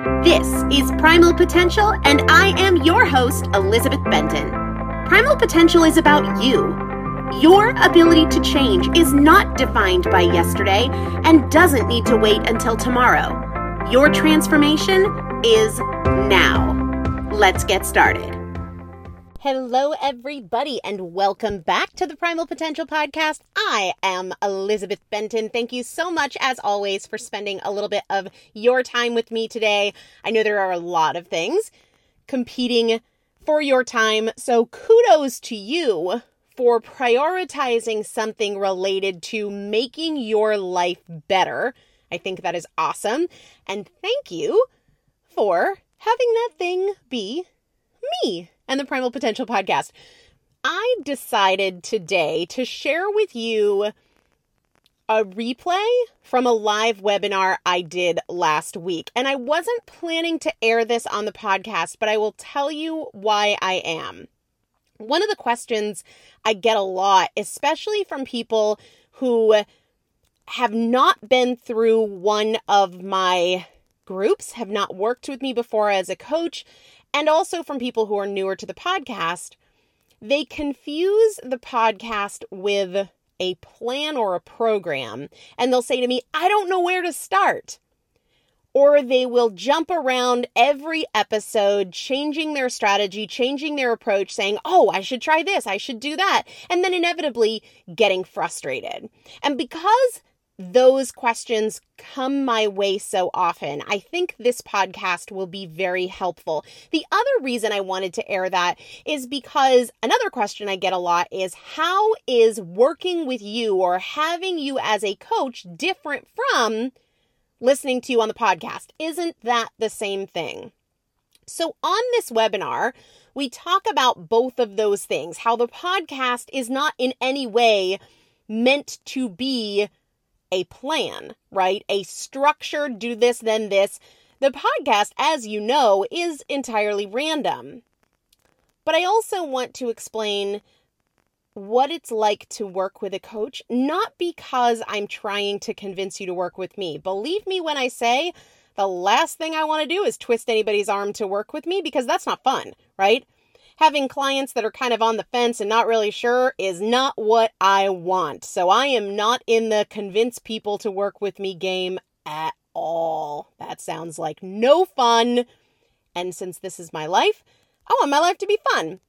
This is Primal Potential, and I am your host, Elizabeth Benton. Primal Potential is about you. Your ability to change is not defined by yesterday and doesn't need to wait until tomorrow. Your transformation is now. Let's get started. Hello, everybody, and welcome back to the Primal Potential Podcast. I am Elizabeth Benton. Thank you so much, as always, for spending a little bit of your time with me today. I know there are a lot of things competing for your time, so kudos to you for prioritizing something related to making your life better. I think that is awesome. And thank you for having that thing be me and the Primal Potential Podcast. I decided today to share with you a replay from a live webinar I did last week. And I wasn't planning to air this on the podcast, but I will tell you why I am. One of the questions I get a lot, especially from people who have not been through one of my groups, have not worked with me before as a coach, and also from people who are newer to the podcast, they confuse the podcast with a plan or a program, and they'll say to me, I don't know where to start. Or they will jump around every episode, changing their strategy, changing their approach, saying, oh, I should try this, I should do that, and then inevitably getting frustrated. And because those questions come my way so often, I think this podcast will be very helpful. The other reason I wanted to air that is because another question I get a lot is, how is working with you or having you as a coach different from listening to you on the podcast? Isn't that the same thing? So on this webinar, we talk about both of those things, how the podcast is not in any way meant to be a plan, right? A structured do this, then this. The podcast, as you know, is entirely random. But I also want to explain what it's like to work with a coach, not because I'm trying to convince you to work with me. Believe me when I say the last thing I want to do is twist anybody's arm to work with me, because that's not fun, right? Having clients that are kind of on the fence and not really sure is not what I want. So I am not in the convince people to work with me game at all. That sounds like no fun. And since this is my life, I want my life to be fun.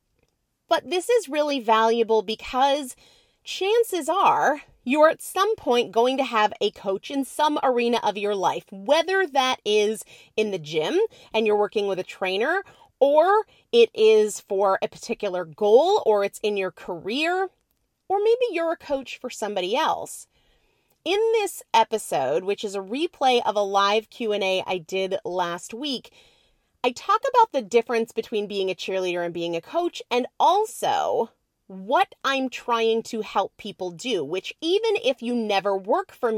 But this is really valuable because chances are you're at some point going to have a coach in some arena of your life, whether that is in the gym and you're working with a trainer, or it is for a particular goal, or it's in your career, or maybe you're a coach for somebody else. In this episode, which is a replay of a live Q&A I did last week, I talk about the difference between being a cheerleader and being a coach, and also what I'm trying to help people do, which even if you never work with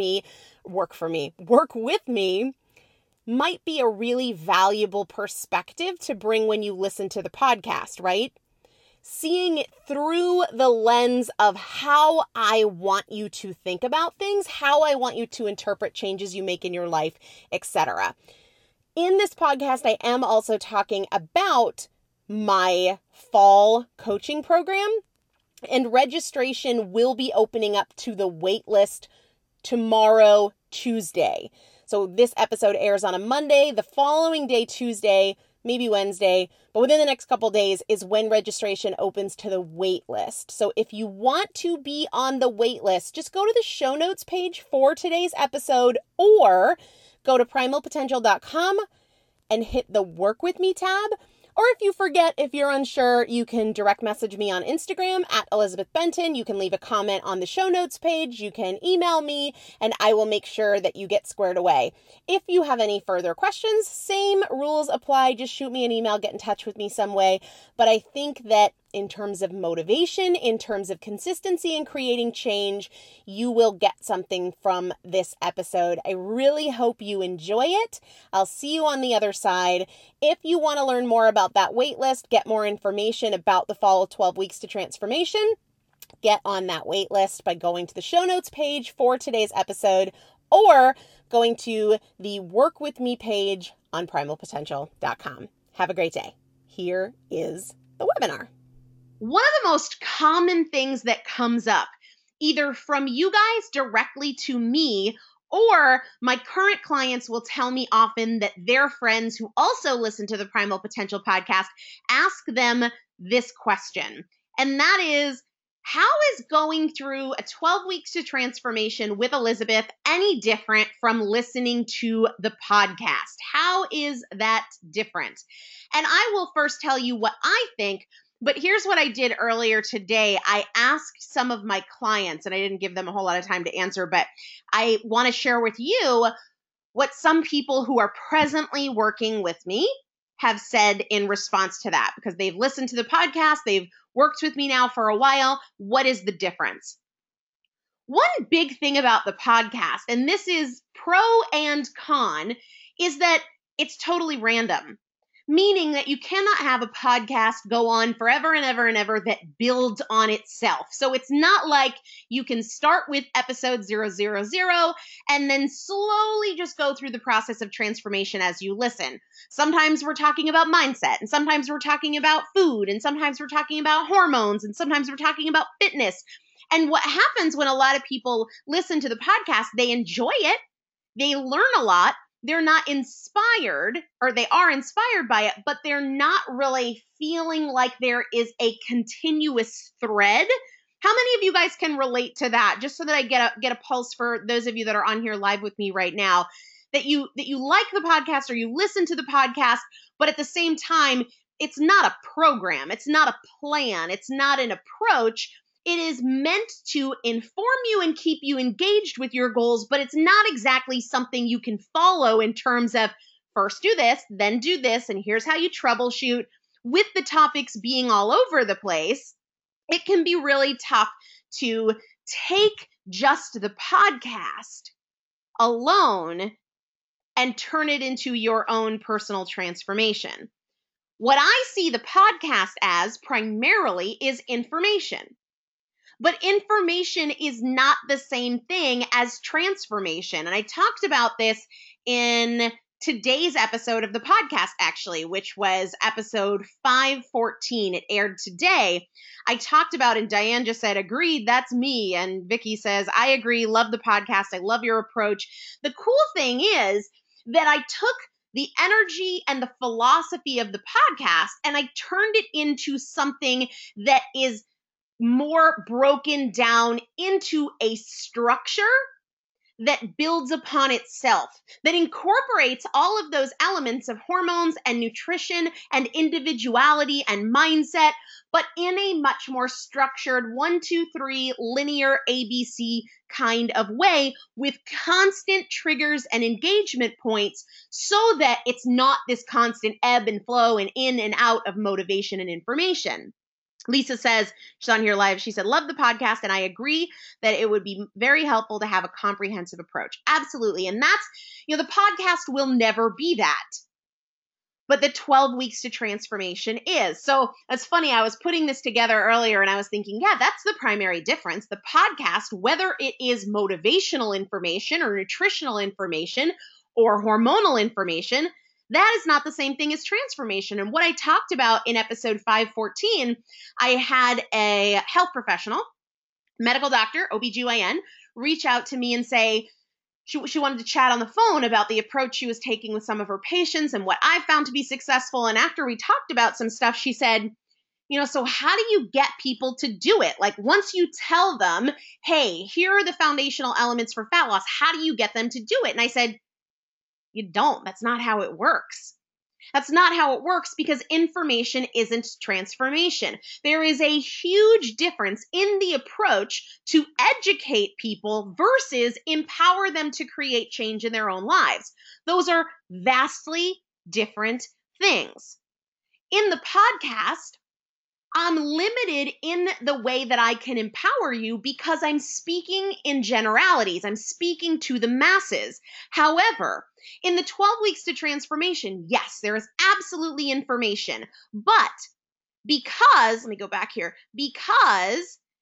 me, might be a really valuable perspective to bring when you listen to the podcast, right? Seeing it through the lens of how I want you to think about things, how I want you to interpret changes you make in your life, etc. In this podcast, I am also talking about my fall coaching program, and registration will be opening up to the waitlist tomorrow, Tuesday. So this episode airs on a Monday. The following day, Tuesday, maybe Wednesday, but within the next couple days is when registration opens to the wait list. So if you want to be on the wait list, just go to the show notes page for today's episode, or go to primalpotential.com and hit the Work With Me tab. Or if you forget, if you're unsure, you can direct message me on Instagram at Elizabeth Benton. You can leave a comment on the show notes page. You can email me, and I will make sure that you get squared away. If you have any further questions, same rules apply. Just shoot me an email, get in touch with me some way. But I think that in terms of motivation, in terms of consistency in creating change, you will get something from this episode. I really hope you enjoy it. I'll see you on the other side. If you want to learn more about that waitlist, get more information about the Fall 12 Weeks to Transformation, get on that waitlist by going to the show notes page for today's episode, or going to the Work With Me page on primalpotential.com. Have a great day. Here is the webinar. One of the most common things that comes up, either from you guys directly to me, or my current clients will tell me often that their friends who also listen to the Primal Potential podcast ask them this question. And that is, how is going through a 12 weeks to transformation with Elizabeth any different from listening to the podcast? How is that different? And I will first tell you what I think. But here's what I did earlier today. I asked some of my clients, and I didn't give them a whole lot of time to answer, but I want to share with you what some people who are presently working with me have said in response to that, because they've listened to the podcast, they've worked with me now for a while. What is the difference? One big thing about the podcast, and this is pro and con, is that it's totally random. Meaning that you cannot have a podcast go on forever and ever and ever that builds on itself. So it's not like you can start with episode 000 and then slowly just go through the process of transformation as you listen. Sometimes we're talking about mindset, and sometimes we're talking about food, and sometimes we're talking about hormones, and sometimes we're talking about fitness. And what happens when a lot of people listen to the podcast, they enjoy it, they learn a lot, they're not inspired, or they are inspired by it, but they're not really feeling like there is a continuous thread. How many of you guys can relate to that? Just so that I get a pulse for those of you that are on here live with me right now, that you like the podcast or you listen to the podcast, but at the same time, it's not a program, it's not a plan, it's not an approach. It is meant to inform you and keep you engaged with your goals, but it's not exactly something you can follow in terms of first do this, then do this, and here's how you troubleshoot. With the topics being all over the place, it can be really tough to take just the podcast alone and turn it into your own personal transformation. What I see the podcast as primarily is information. But information is not the same thing as transformation. And I talked about this in today's episode of the podcast, actually, which was episode 514. It aired today. I talked about, and Diane just said, agreed, that's me. And Vicky says, I agree, love the podcast. I love your approach. The cool thing is that I took the energy and the philosophy of the podcast and I turned it into something that is more broken down into a structure that builds upon itself, that incorporates all of those elements of hormones and nutrition and individuality and mindset, but in a much more structured 1, 2, 3 linear ABC kind of way with constant triggers and engagement points so that it's not this constant ebb and flow and in and out of motivation and information. Lisa says, she's on here live, she said, love the podcast, and I agree that it would be very helpful to have a comprehensive approach. Absolutely. And that's, the podcast will never be that. But the 12 weeks to transformation is. So it's funny, I was putting this together earlier and I was thinking, yeah, that's the primary difference. The podcast, whether it is motivational information or nutritional information or hormonal information, that is not the same thing as transformation. And what I talked about in episode 514, I had a health professional, medical doctor, OBGYN, reach out to me and say she wanted to chat on the phone about the approach she was taking with some of her patients and what I found to be successful. And after we talked about some stuff, she said, so how do you get people to do it? Like once you tell them, hey, here are the foundational elements for fat loss, how do you get them to do it? And I said, you don't. That's not how it works. That's not how it works because information isn't transformation. There is a huge difference in the approach to educate people versus empower them to create change in their own lives. Those are vastly different things. In the podcast, I'm limited in the way that I can empower you because I'm speaking in generalities. I'm speaking to the masses. However, in the 12 weeks to transformation, yes, there is absolutely information. But because, let me go back here, because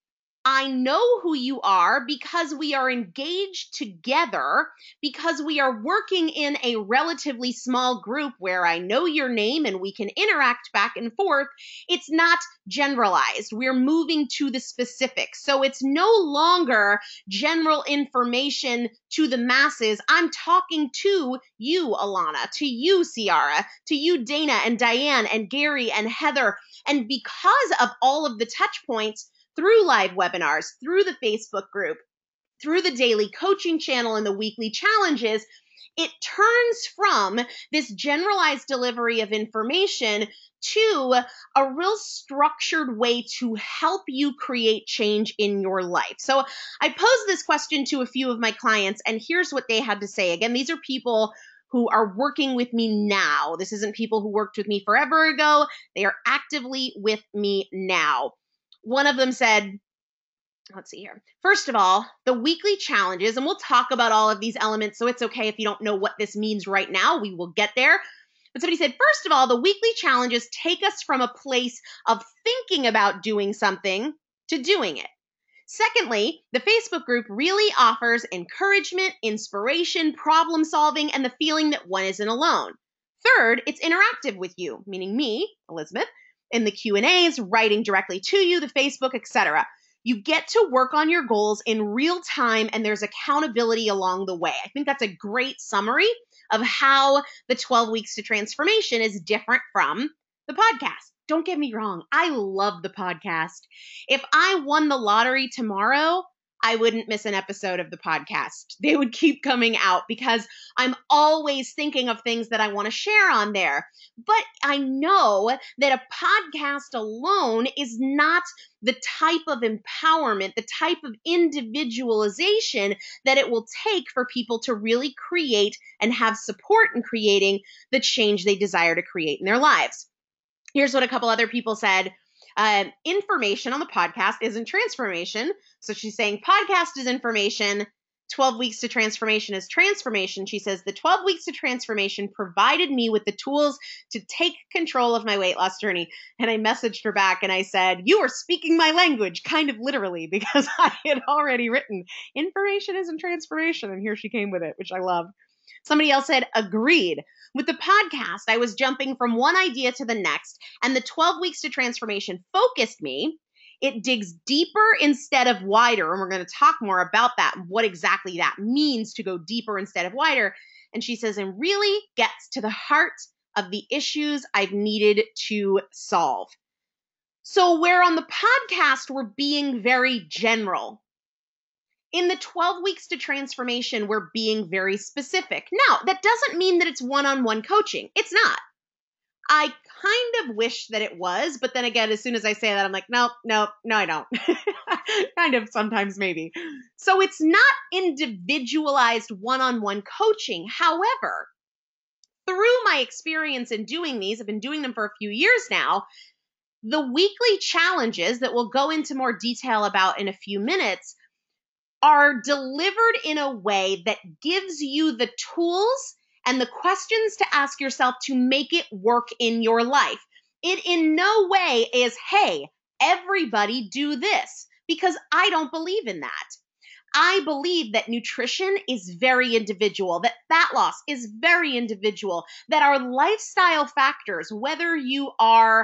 I know who you are because we are engaged together, because we are working in a relatively small group where I know your name and we can interact back and forth. It's not generalized. We're moving to the specifics. So it's no longer general information to the masses. I'm talking to you, Alana, to you, Ciara, to you, Dana and Diane and Gary and Heather. And because of all of the touch points through live webinars, through the Facebook group, through the daily coaching channel and the weekly challenges, it turns from this generalized delivery of information to a real structured way to help you create change in your life. So I posed this question to a few of my clients, and here's what they had to say. Again, these are people who are working with me now. This isn't people who worked with me forever ago. They are actively with me now. One of them said, let's see here. First of all, the weekly challenges, and we'll talk about all of these elements, so it's okay if you don't know what this means right now. We will get there. But somebody said, first of all, the weekly challenges take us from a place of thinking about doing something to doing it. Secondly, the Facebook group really offers encouragement, inspiration, problem solving, and the feeling that one isn't alone. Third, it's interactive with you, meaning me, Elizabeth, in the Q&As, writing directly to you, the Facebook, etc. You get to work on your goals in real time, and there's accountability along the way. I think that's a great summary of how the 12 Weeks to Transformation is different from the podcast. Don't get me wrong. I love the podcast. If I won the lottery tomorrow, I wouldn't miss an episode of the podcast. They would keep coming out because I'm always thinking of things that I want to share on there. But I know that a podcast alone is not the type of empowerment, the type of individualization that it will take for people to really create and have support in creating the change they desire to create in their lives. Here's what a couple other people said. Information on the podcast isn't transformation. So she's saying podcast is information. 12 Weeks to Transformation is transformation. She says the 12 Weeks to Transformation provided me with the tools to take control of my weight loss journey. And I messaged her back and I said, you are speaking my language, kind of literally, because I had already written information isn't transformation. And here she came with it, which I love. Somebody else said, agreed. With the podcast, I was jumping from one idea to the next, and the 12 Weeks to Transformation focused me. It digs deeper instead of wider, and we're going to talk more about that and what exactly that means to go deeper instead of wider. And she says, and really gets to the heart of the issues I've needed to solve. So where on the podcast, we're being very general. In the 12 Weeks to Transformation, we're being very specific. Now, that doesn't mean that it's one-on-one coaching. It's not. I kind of wish that it was, but then again, as soon as I say that, I'm like, no, I don't. Kind of sometimes maybe. So it's not individualized one-on-one coaching. However, through my experience in doing these, I've been doing them for a few years now, the weekly challenges that we'll go into more detail about in a few minutes are delivered in a way that gives you the tools and the questions to ask yourself to make it work in your life. It in no way is, hey, everybody do this, because I don't believe in that. I believe that nutrition is very individual, that fat loss is very individual, that our lifestyle factors, whether you are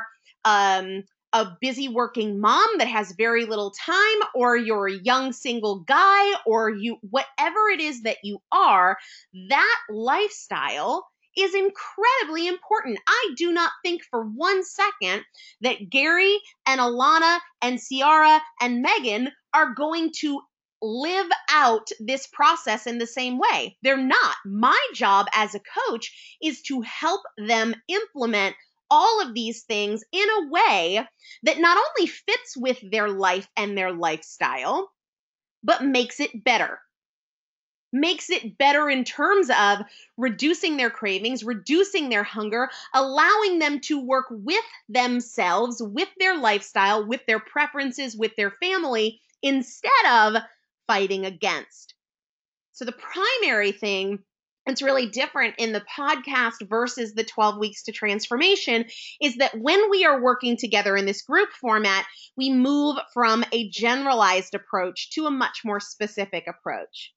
a busy working mom that has very little time, or you're a young single guy, or you, whatever it is that you are, that lifestyle is incredibly important. I do not think for 1 second that Gary and Alana and Ciara and Megan are going to live out this process in the same way. They're not. My job as a coach is to help them implement all of these things in a way that not only fits with their life and their lifestyle, but makes it better. Makes it better in terms of reducing their cravings, reducing their hunger, allowing them to work with themselves, with their lifestyle, with their preferences, with their family, instead of fighting against. So the primary thing it's really different in the podcast versus the 12 weeks to transformation is that when we are working together in this group format, we move from a generalized approach to a much more specific approach.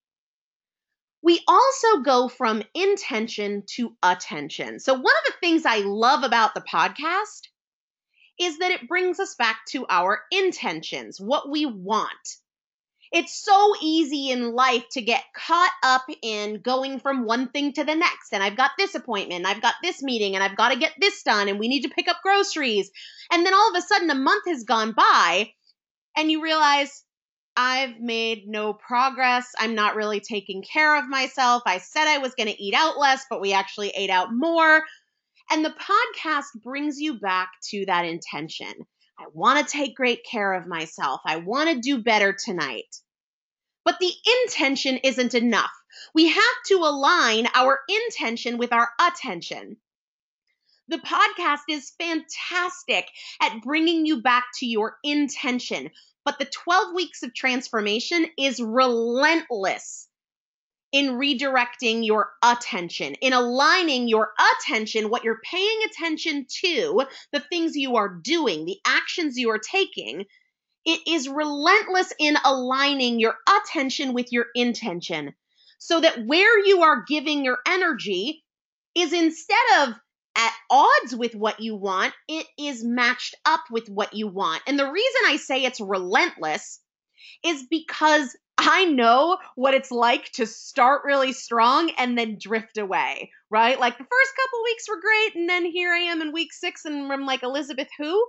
We also go from intention to attention. So one of the things I love about the podcast is that it brings us back to our intentions, what we want. It's so easy in life to get caught up in going from one thing to the next. And I've got this appointment, and I've got this meeting, and I've got to get this done, and we need to pick up groceries. And then all of a sudden a month has gone by and you realize I've made no progress. I'm not really taking care of myself. I said I was going to eat out less, but we actually ate out more. And the podcast brings you back to that intention. I want to take great care of myself. I want to do better tonight. But the intention isn't enough. We have to align our intention with our attention. The podcast is fantastic at bringing you back to your intention, but the 12 weeks of transformation is relentless in redirecting your attention, in aligning your attention, what you're paying attention to, the things you are doing, the actions you are taking. It is relentless in aligning your attention with your intention so that where you are giving your energy is instead of at odds with what you want, it is matched up with what you want. And the reason I say it's relentless is because I know what it's like to start really strong and then drift away, right? Like the first couple weeks were great, and then here I am in week 6 and I'm like, Elizabeth, who?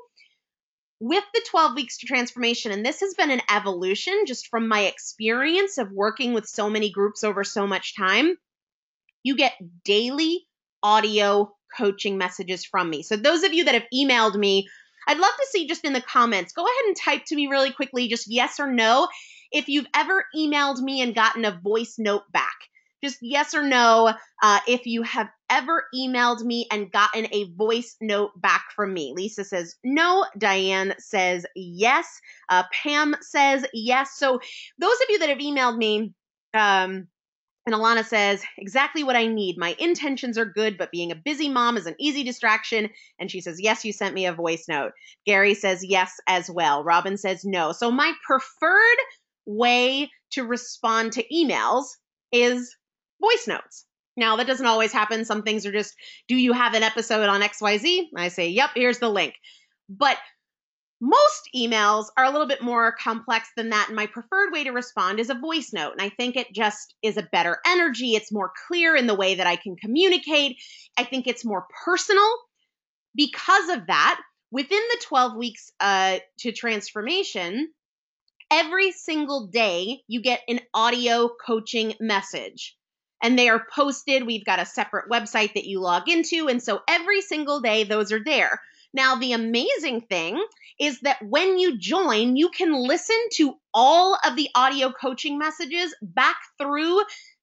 With the 12 weeks to transformation, and this has been an evolution just from my experience of working with so many groups over so much time, you get daily audio coaching messages from me. So those of you that have emailed me, I'd love to see just in the comments, go ahead and type to me really quickly, just yes or no, if you've ever emailed me and gotten a voice note back. Just yes or no, if you have ever emailed me and gotten a voice note back from me. Lisa says no. Diane says yes. Pam says yes. So those of you that have emailed me, and Alana says, exactly what I need. My intentions are good, but being a busy mom is an easy distraction. And she says, yes, you sent me a voice note. Gary says yes as well. Robin says no. So my preferred way to respond to emails is voice notes. Now, that doesn't always happen. Some things are just, do you have an episode on XYZ? I say, yep, here's the link. But most emails are a little bit more complex than that. And my preferred way to respond is a voice note. And I think it just is a better energy. It's more clear in the way that I can communicate. I think it's more personal. Because of that, within the 12 weeks to transformation, every single day you get an audio coaching message. And they are posted. We've got a separate website that you log into. And so every single day, those are there. Now, the amazing thing is that when you join, you can listen to all of the audio coaching messages back through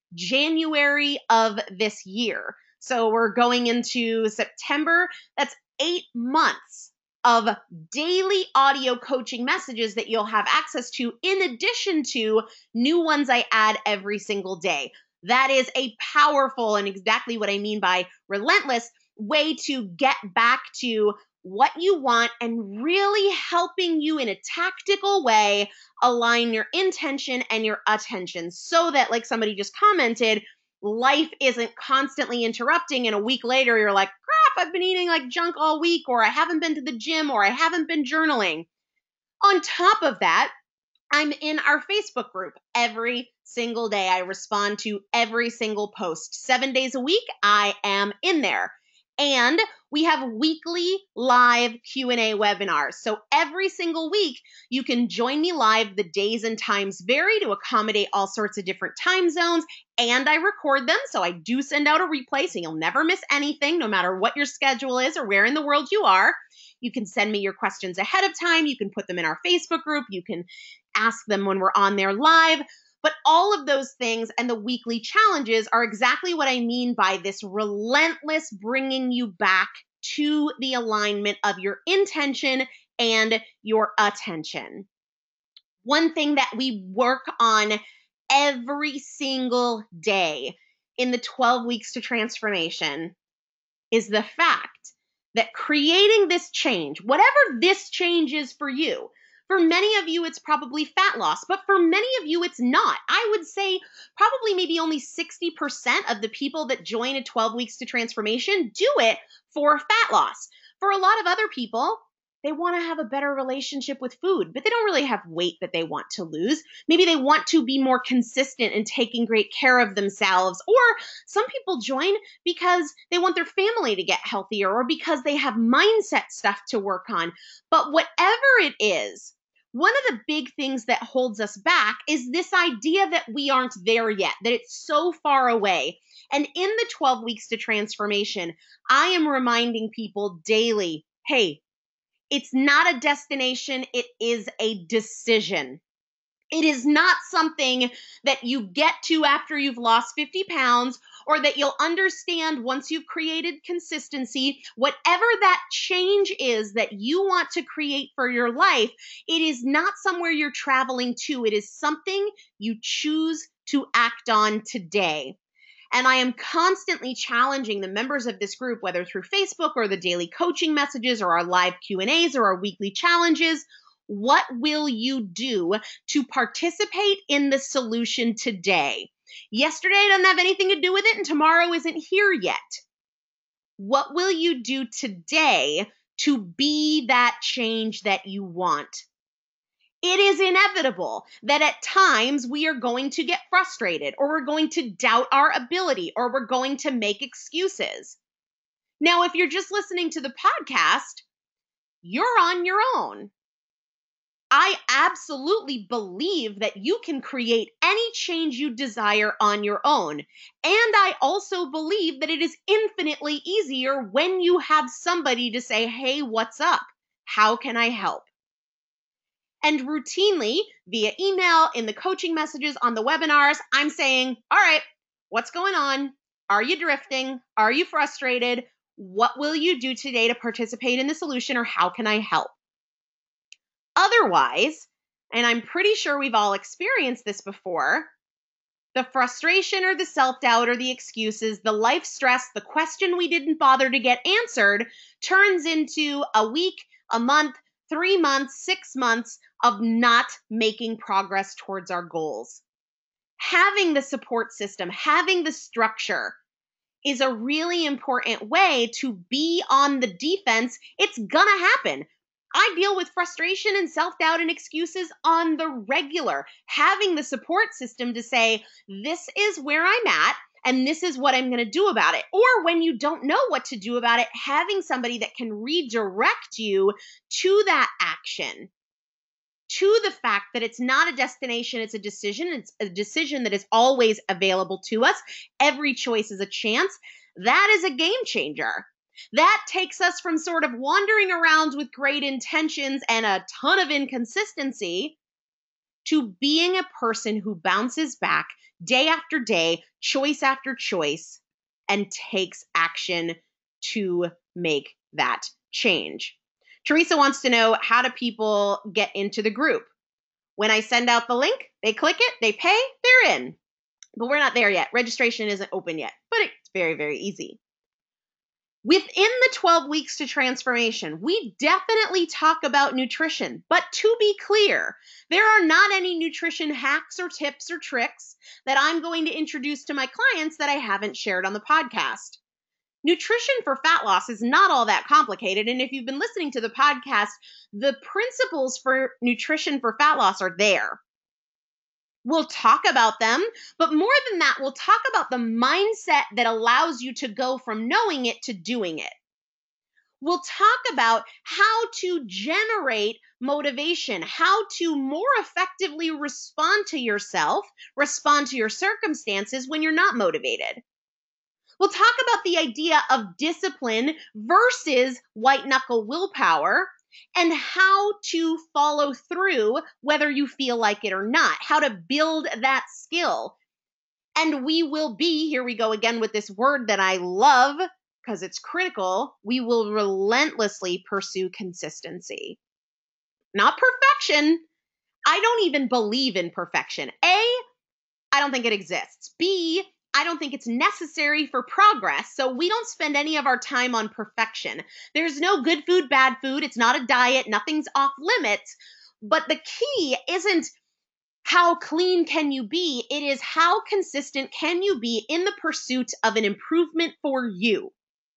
January of this year. So we're going into September. That's 8 months of daily audio coaching messages that you'll have access to, in addition to new ones I add every single day. That is a powerful, and exactly what I mean by relentless, way to get back to what you want and really helping you in a tactical way align your intention and your attention so that, like somebody just commented, life isn't constantly interrupting and a week later you're like, crap, I've been eating like junk all week, or I haven't been to the gym, or I haven't been journaling. On top of that, I'm in our Facebook group every single day. I respond to every single post. 7 days a week, I am in there. And we have weekly live Q&A webinars. So every single week, you can join me live. The days and times vary to accommodate all sorts of different time zones. And I record them, so I do send out a replay, so you'll never miss anything, no matter what your schedule is or where in the world you are. You can send me your questions ahead of time. You can put them in our Facebook group. You can ask them when we're on there live. But all of those things and the weekly challenges are exactly what I mean by this relentless bringing you back to the alignment of your intention and your attention. One thing that we work on every single day in the 12 weeks to transformation is the fact that creating this change, whatever this change is for you, for many of you, it's probably fat loss, but for many of you, it's not. I would say probably maybe only 60% of the people that join a 12 weeks to transformation do it for fat loss. For a lot of other people, they want to have a better relationship with food, but they don't really have weight that they want to lose. Maybe they want to be more consistent in taking great care of themselves. Or some people join because they want their family to get healthier or because they have mindset stuff to work on. But whatever it is, one of the big things that holds us back is this idea that we aren't there yet, that it's so far away. And in the 12 weeks to transformation, I am reminding people daily, hey, it's not a destination, it is a decision. It is not something that you get to after you've lost 50 pounds or that you'll understand once you've created consistency. Whatever that change is that you want to create for your life, it is not somewhere you're traveling to. It is something you choose to act on today. And I am constantly challenging the members of this group, whether through Facebook or the daily coaching messages or our live Q&As or our weekly challenges. What will you do to participate in the solution today? Yesterday doesn't have anything to do with it, and tomorrow isn't here yet. What will you do today to be that change that you want? It is inevitable that at times we are going to get frustrated, or we're going to doubt our ability, or we're going to make excuses. Now, if you're just listening to the podcast, you're on your own. I absolutely believe that you can create any change you desire on your own. And I also believe that it is infinitely easier when you have somebody to say, hey, what's up? How can I help? And routinely, via email, in the coaching messages, on the webinars, I'm saying, all right, what's going on? Are you drifting? Are you frustrated? What will you do today to participate in the solution, or how can I help? Otherwise, and I'm pretty sure we've all experienced this before, the frustration or the self-doubt or the excuses, the life stress, the question we didn't bother to get answered turns into a week, a month, 3 months, 6 months of not making progress towards our goals. Having the support system, having the structure is a really important way to be on the defense. It's gonna happen. I deal with frustration and self-doubt and excuses on the regular. Having the support system to say, this is where I'm at, and this is what I'm going to do about it. Or when you don't know what to do about it, having somebody that can redirect you to that action, to the fact that it's not a destination, it's a decision. It's a decision that is always available to us. Every choice is a chance. That is a game changer. That takes us from sort of wandering around with great intentions and a ton of inconsistency to being a person who bounces back day after day, choice after choice, and takes action to make that change. Teresa wants to know, how do people get into the group? When I send out the link, they click it, they pay, they're in. But we're not there yet. Registration isn't open yet, but it's very, very easy. Within the 12 weeks to transformation, we definitely talk about nutrition. But to be clear, there are not any nutrition hacks or tips or tricks that I'm going to introduce to my clients that I haven't shared on the podcast. Nutrition for fat loss is not all that complicated. And if you've been listening to the podcast, the principles for nutrition for fat loss are there. We'll talk about them, but more than that, we'll talk about the mindset that allows you to go from knowing it to doing it. We'll talk about how to generate motivation, how to more effectively respond to yourself, respond to your circumstances when you're not motivated. We'll talk about the idea of discipline versus white knuckle willpower, and how to follow through whether you feel like it or not, how to build that skill. And we will be, here we go again with this word that I love because it's critical, we will relentlessly pursue consistency. Not perfection. I don't even believe in perfection. A, I don't think it exists. B, I don't think it's necessary for progress, so we don't spend any of our time on perfection. There's no good food, bad food. It's not a diet. Nothing's off limits. But the key isn't how clean can you be? It is how consistent can you be in the pursuit of an improvement for you?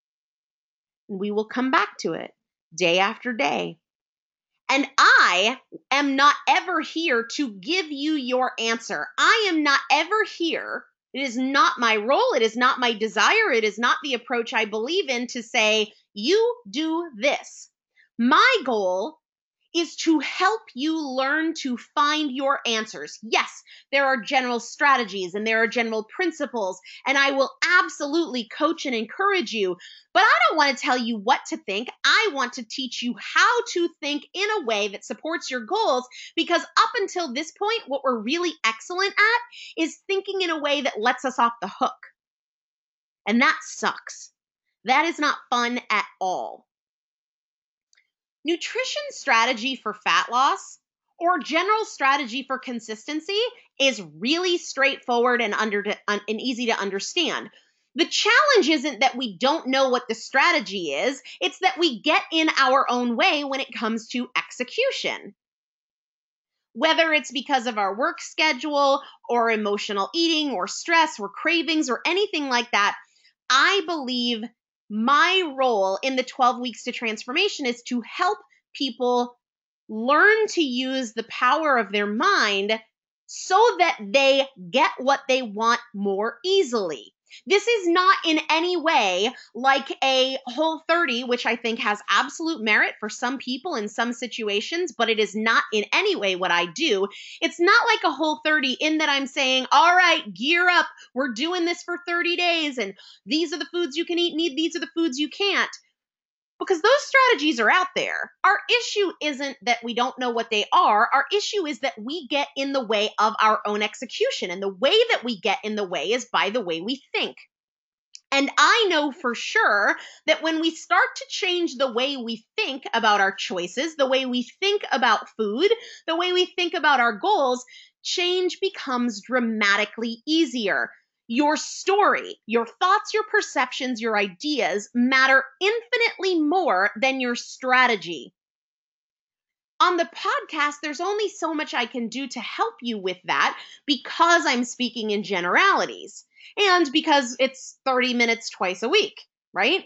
And we will come back to it day after day. And I am not ever here to give you your answer. I am not ever here. It is not my role. It is not my desire. It is not the approach I believe in to say, you do this. My goal is to help you learn to find your answers. Yes, there are general strategies and there are general principles, and I will absolutely coach and encourage you, but I don't want to tell you what to think. I want to teach you how to think in a way that supports your goals, because up until this point, what we're really excellent at is thinking in a way that lets us off the hook. And that sucks. That is not fun at all. Nutrition strategy for fat loss or general strategy for consistency is really straightforward and easy to understand. The challenge isn't that we don't know what the strategy is, it's that we get in our own way when it comes to execution. Whether it's because of our work schedule or emotional eating or stress or cravings or anything like that, I believe my role in the 12 weeks to transformation is to help people learn to use the power of their mind so that they get what they want more easily. This is not in any way like a Whole30, which I think has absolute merit for some people in some situations, but it is not in any way what I do. It's not like a Whole30 in that I'm saying, all right, gear up. We're doing this for 30 days, and these are the foods you can eat, and these are the foods you can't. Because those strategies are out there. Our issue isn't that we don't know what they are. Our issue is that we get in the way of our own execution. And the way that we get in the way is by the way we think. And I know for sure that when we start to change the way we think about our choices, the way we think about food, the way we think about our goals, change becomes dramatically easier. Your story, your thoughts, your perceptions, your ideas matter infinitely more than your strategy. On the podcast, there's only so much I can do to help you with that because I'm speaking in generalities and because it's 30 minutes twice a week, right?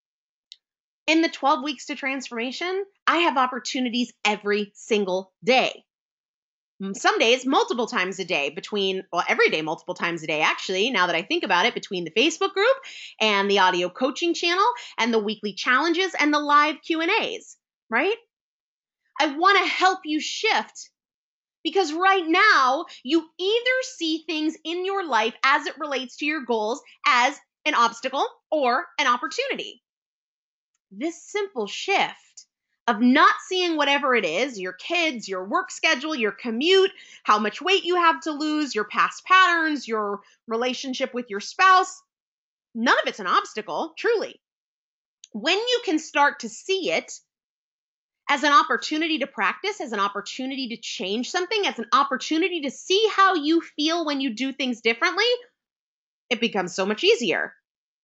In the 12 weeks to transformation, I have opportunities every single day. Some days, multiple times a day every day, multiple times a day, actually, now that I think about it, between the Facebook group and the audio coaching channel and the weekly challenges and the live Q&As, right? I want to help you shift because right now you either see things in your life as it relates to your goals as an obstacle or an opportunity. This simple shift of not seeing whatever it is, your kids, your work schedule, your commute, how much weight you have to lose, your past patterns, your relationship with your spouse, none of it's an obstacle, truly. When you can start to see it as an opportunity to practice, as an opportunity to change something, as an opportunity to see how you feel when you do things differently, it becomes so much easier.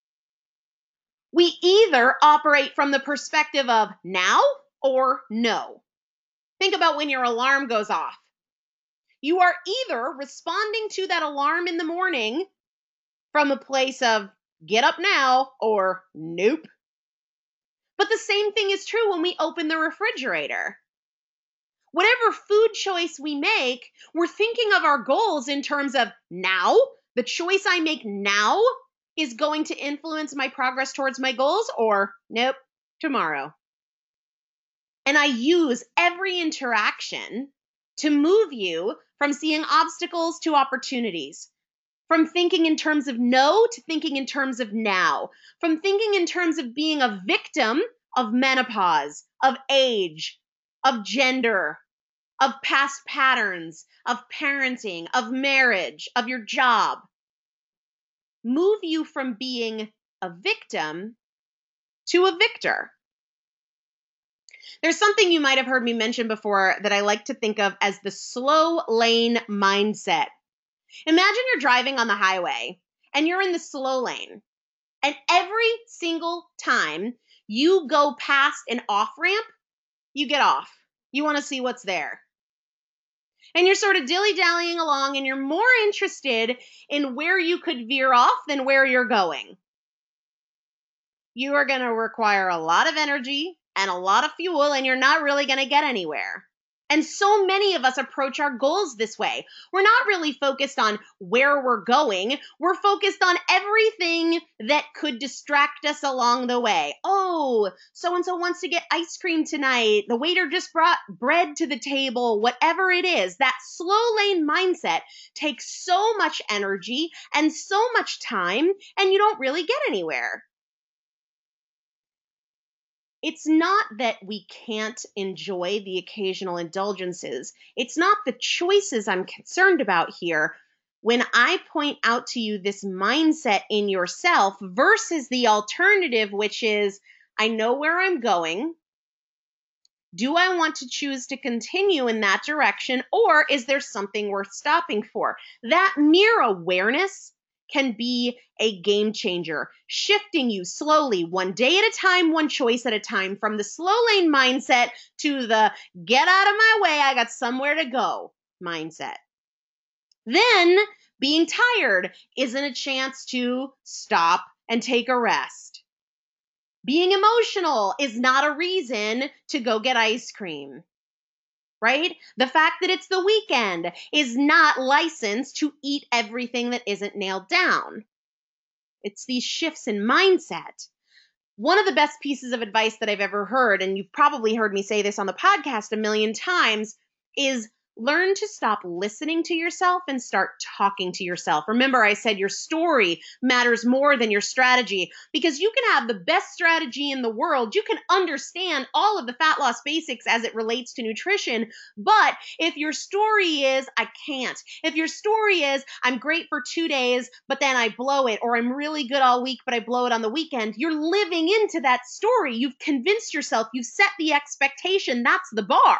We either operate from the perspective of now or no. Think about when your alarm goes off. You are either responding to that alarm in the morning from a place of get up now or nope. But the same thing is true when we open the refrigerator. Whatever food choice we make, we're thinking of our goals in terms of now. The choice I make now is going to influence my progress towards my goals, or nope, tomorrow. And I use every interaction to move you from seeing obstacles to opportunities, from thinking in terms of no to thinking in terms of now, from thinking in terms of being a victim of menopause, of age, of gender, of past patterns, of parenting, of marriage, of your job. Move you from being a victim to a victor. There's something you might have heard me mention before that I like to think of as the slow lane mindset. Imagine you're driving on the highway and you're in the slow lane. And every single time you go past an off-ramp, you get off. You want to see what's there. And you're sort of dilly-dallying along, and you're more interested in where you could veer off than where you're going. You are going to require a lot of energy and a lot of fuel, and you're not really going to get anywhere. And so many of us approach our goals this way. We're not really focused on where we're going. We're focused on everything that could distract us along the way. Oh, so-and-so wants to get ice cream tonight. The waiter just brought bread to the table. Whatever it is, that slow lane mindset takes so much energy and so much time, and you don't really get anywhere. It's not that we can't enjoy the occasional indulgences. It's not the choices I'm concerned about here. When I point out to you this mindset in yourself versus the alternative, which is, I know where I'm going. Do I want to choose to continue in that direction, or is there something worth stopping for? That mere awareness can be a game changer, shifting you slowly, one day at a time, one choice at a time, from the slow lane mindset to the get out of my way, I got somewhere to go mindset. Then being tired isn't a chance to stop and take a rest. Being emotional is not a reason to go get ice cream. Right? The fact that it's the weekend is not license to eat everything that isn't nailed down. It's these shifts in mindset. One of the best pieces of advice that I've ever heard, and you've probably heard me say this on the podcast a million times, is learn to stop listening to yourself and start talking to yourself. Remember, I said your story matters more than your strategy, because you can have the best strategy in the world. You can understand all of the fat loss basics as it relates to nutrition. But if your story is, I can't. If your story is, I'm great for 2 days, but then I blow it, or I'm really good all week, but I blow it on the weekend, you're living into that story. You've convinced yourself. You've set the expectation. That's the bar.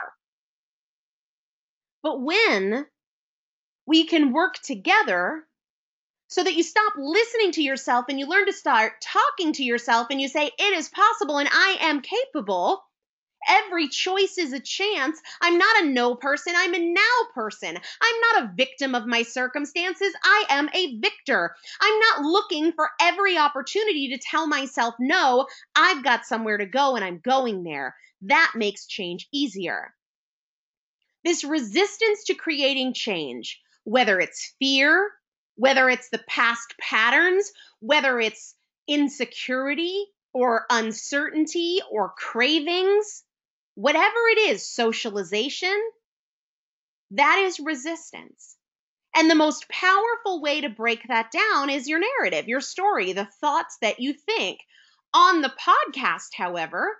But when we can work together so that you stop listening to yourself and you learn to start talking to yourself and you say, it is possible and I am capable. Every choice is a chance. I'm not a no person. I'm a now person. I'm not a victim of my circumstances. I am a victor. I'm not looking for every opportunity to tell myself, no, I've got somewhere to go and I'm going there. That makes change easier. This resistance to creating change, whether it's fear, whether it's the past patterns, whether it's insecurity or uncertainty or cravings, whatever it is, socialization, that is resistance. And the most powerful way to break that down is your narrative, your story, the thoughts that you think. On the podcast, however,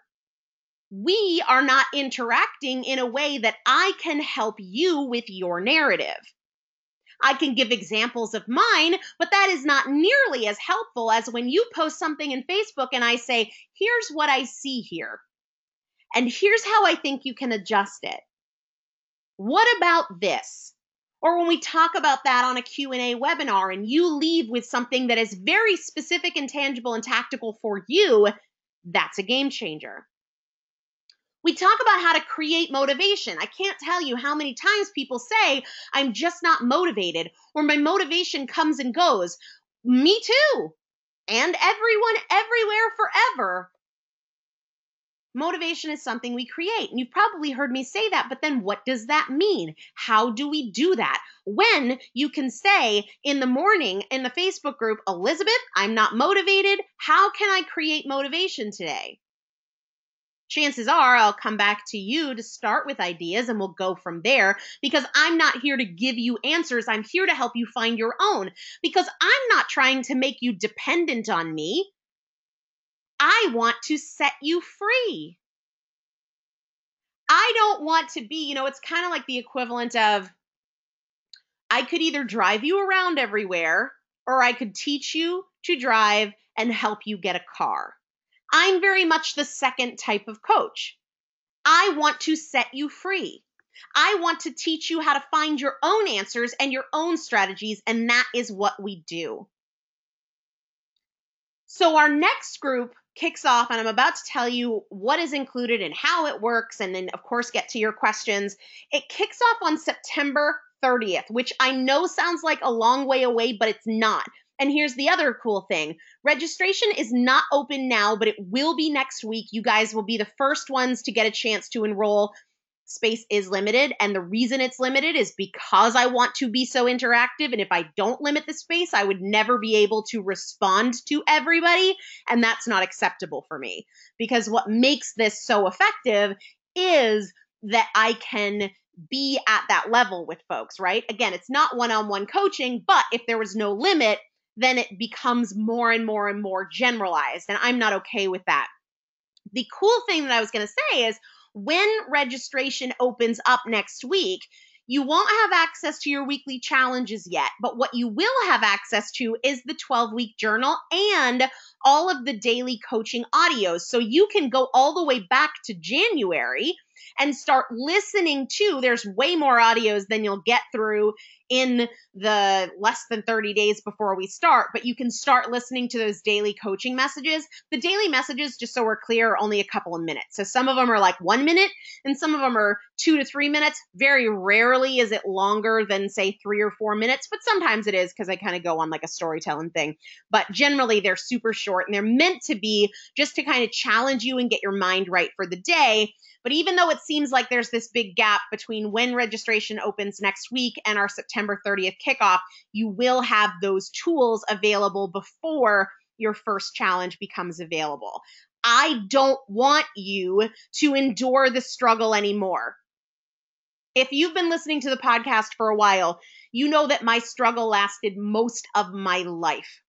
we are not interacting in a way that I can help you with your narrative. I can give examples of mine, but that is not nearly as helpful as when you post something in Facebook and I say, here's what I see here, and here's how I think you can adjust it. What about this? Or when we talk about that on a Q&A webinar and you leave with something that is very specific and tangible and tactical for you, that's a game changer. We talk about how to create motivation. I can't tell you how many times people say, I'm just not motivated, or my motivation comes and goes. Me too. And everyone, everywhere, forever. Motivation is something we create. And you've probably heard me say that, but then what does that mean? How do we do that? When you can say in the morning in the Facebook group, Elizabeth, I'm not motivated. How can I create motivation today? Chances are I'll come back to you to start with ideas and we'll go from there, because I'm not here to give you answers. I'm here to help you find your own, because I'm not trying to make you dependent on me. I want to set you free. I don't want to be, it's kind of like the equivalent of, I could either drive you around everywhere or I could teach you to drive and help you get a car. I'm very much the second type of coach. I want to set you free. I want to teach you how to find your own answers and your own strategies, and that is what we do. So our next group kicks off, and I'm about to tell you what is included and how it works, and then, of course, get to your questions. It kicks off on September 30th, which I know sounds like a long way away, but it's not. And here's the other cool thing. Registration is not open now, but it will be next week. You guys will be the first ones to get a chance to enroll. Space is limited, and the reason it's limited is because I want to be so interactive, and if I don't limit the space, I would never be able to respond to everybody, and that's not acceptable for me. Because what makes this so effective is that I can be at that level with folks, right? Again, it's not one-on-one coaching, but if there was no limit, then it becomes more and more and more generalized, and I'm not okay with that. The cool thing that I was going to say is when registration opens up next week, you won't have access to your weekly challenges yet, but what you will have access to is the 12-week journal and all of the daily coaching audios. So you can go all the way back to January and start listening to, there's way more audios than you'll get through in the less than 30 days before we start, but you can start listening to those daily coaching messages. The daily messages, just so we're clear, are only a couple of minutes. So some of them are like 1 minute and some of them are 2 to 3 minutes. Very rarely is it longer than, say, 3 or 4 minutes, but sometimes it is because I kind of go on like a storytelling thing. But generally they're super short and they're meant to be just to kind of challenge you and get your mind right for the day. But even though it seems like there's this big gap between when registration opens next week and our September 30th kickoff, you will have those tools available before your first challenge becomes available. I don't want you to endure the struggle anymore. If you've been listening to the podcast for a while, you know that my struggle lasted most of my life.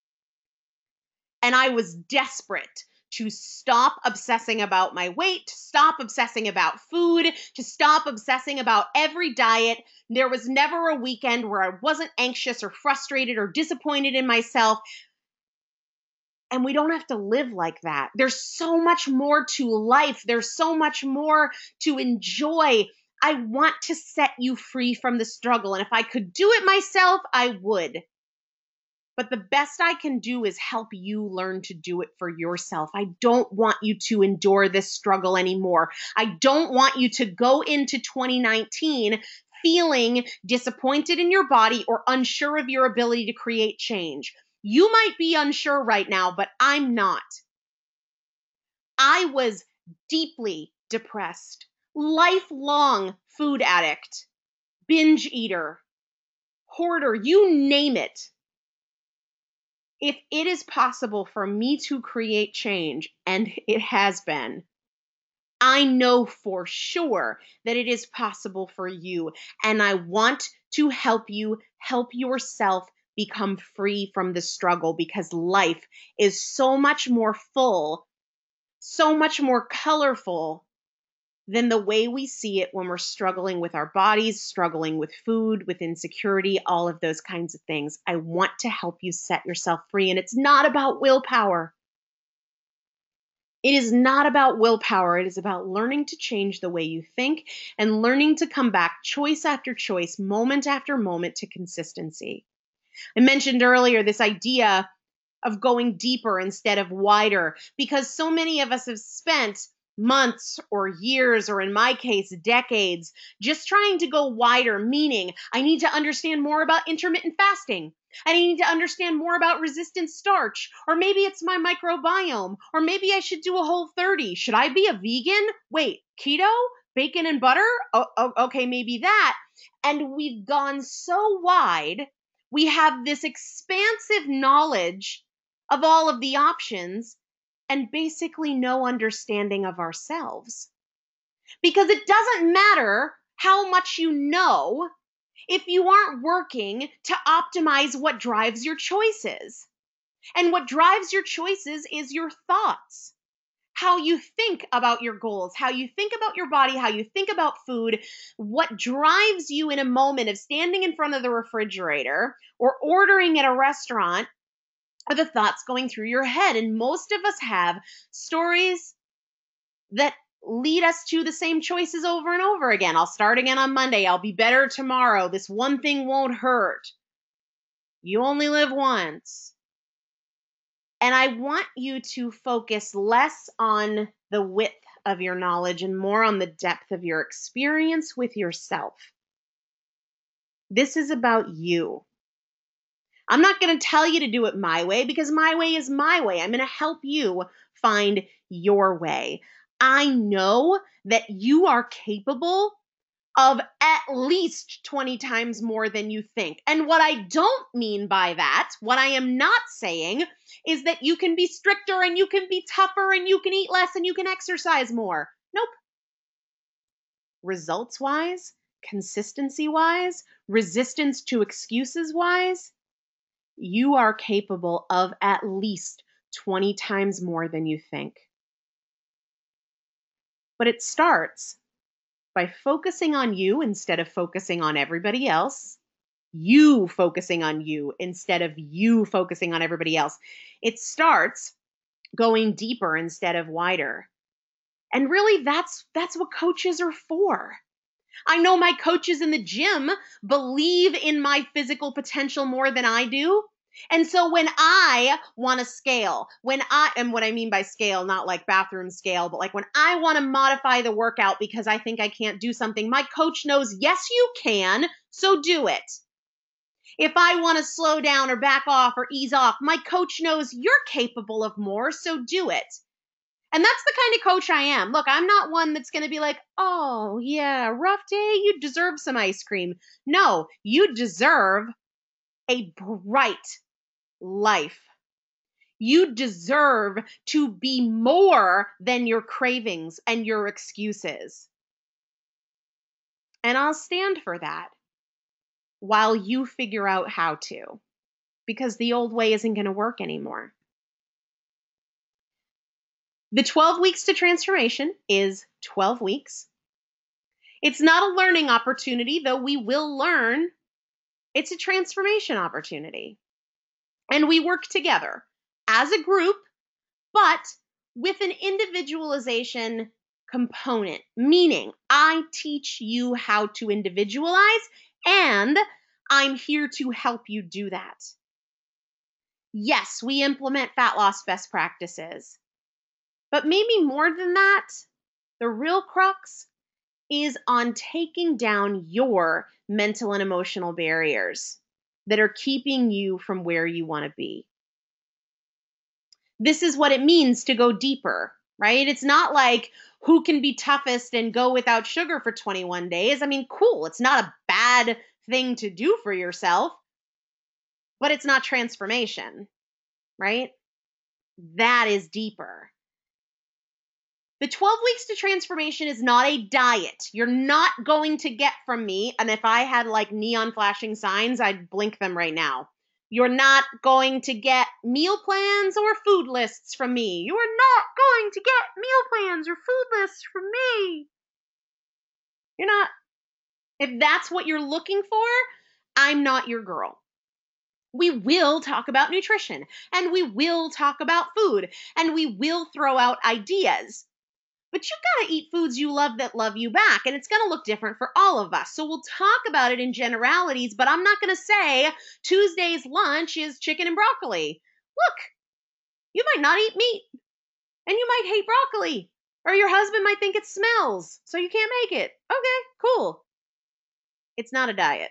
And I was desperate to stop obsessing about my weight, to stop obsessing about food, to stop obsessing about every diet. There was never a weekend where I wasn't anxious or frustrated or disappointed in myself. And we don't have to live like that. There's so much more to life. There's so much more to enjoy. I want to set you free from the struggle. And if I could do it myself, I would. But the best I can do is help you learn to do it for yourself. I don't want you to endure this struggle anymore. I don't want you to go into 2019 feeling disappointed in your body or unsure of your ability to create change. You might be unsure right now, but I'm not. I was deeply depressed, lifelong food addict, binge eater, hoarder, you name it. If it is possible for me to create change, and it has been, I know for sure that it is possible for you. And I want to help you help yourself become free from the struggle, because life is so much more full, so much more colorful than the way we see it when we're struggling with our bodies, struggling with food, with insecurity, all of those kinds of things. I want to help you set yourself free. And it's not about willpower. It is not about willpower. It is about learning to change the way you think and learning to come back choice after choice, moment after moment, to consistency. I mentioned earlier this idea of going deeper instead of wider, because so many of us have spent months or years, or in my case, decades, just trying to go wider, meaning I need to understand more about intermittent fasting. I need to understand more about resistant starch, or maybe it's my microbiome, or maybe I should do a Whole30. Should I be a vegan? Wait, keto? Bacon and butter? Okay, maybe that. And we've gone so wide, we have this expansive knowledge of all of the options and basically no understanding of ourselves. Because it doesn't matter how much you know if you aren't working to optimize what drives your choices. And what drives your choices is your thoughts. How you think about your goals, how you think about your body, how you think about food. What drives you in a moment of standing in front of the refrigerator or ordering at a restaurant are the thoughts going through your head. And most of us have stories that lead us to the same choices over and over again. I'll start again on Monday. I'll be better tomorrow. This one thing won't hurt. You only live once. And I want you to focus less on the width of your knowledge and more on the depth of your experience with yourself. This is about you. I'm not going to tell you to do it my way because my way is my way. I'm going to help you find your way. I know that you are capable of at least 20 times more than you think. And what I don't mean by that, what I am not saying, is that you can be stricter and you can be tougher and you can eat less and you can exercise more. Nope. Results-wise, consistency-wise, resistance to excuses-wise, you are capable of at least 20 times more than you think. But it starts by focusing on you instead of focusing on everybody else, you focusing on you instead of you focusing on everybody else. It starts going deeper instead of wider. And really, that's what coaches are for. I know my coaches in the gym believe in my physical potential more than I do. And so when I want to scale, and what I mean by scale, not like bathroom scale, but like when I want to modify the workout because I think I can't do something, my coach knows, yes, you can, so do it. If I want to slow down or back off or ease off, my coach knows you're capable of more, so do it. And that's the kind of coach I am. Look, I'm not one that's going to be like, oh, yeah, rough day, you deserve some ice cream. No, you deserve a bright life. You deserve to be more than your cravings and your excuses. And I'll stand for that while you figure out how to, because the old way isn't going to work anymore. The 12 weeks to transformation is 12 weeks. It's not a learning opportunity, though we will learn. It's a transformation opportunity. And we work together as a group, but with an individualization component, meaning I teach you how to individualize, and I'm here to help you do that. Yes, we implement fat loss best practices. But maybe more than that, the real crux is on taking down your mental and emotional barriers that are keeping you from where you want to be. This is what it means to go deeper, right? It's not like who can be toughest and go without sugar for 21 days. I mean, cool. It's not a bad thing to do for yourself, but it's not transformation, right? That is deeper. The 12 weeks to transformation is not a diet. You're not going to get from me, and if I had like neon flashing signs, I'd blink them right now. You're not going to get meal plans or food lists from me. You are not going to get meal plans or food lists from me. You're not. If that's what you're looking for, I'm not your girl. We will talk about nutrition, and we will talk about food, and we will throw out ideas. But you gotta eat foods you love that love you back, and it's gonna look different for all of us. So we'll talk about it in generalities, but I'm not gonna say Tuesday's lunch is chicken and broccoli. Look, you might not eat meat, and you might hate broccoli, or your husband might think it smells, so you can't make it. Okay, cool. It's not a diet.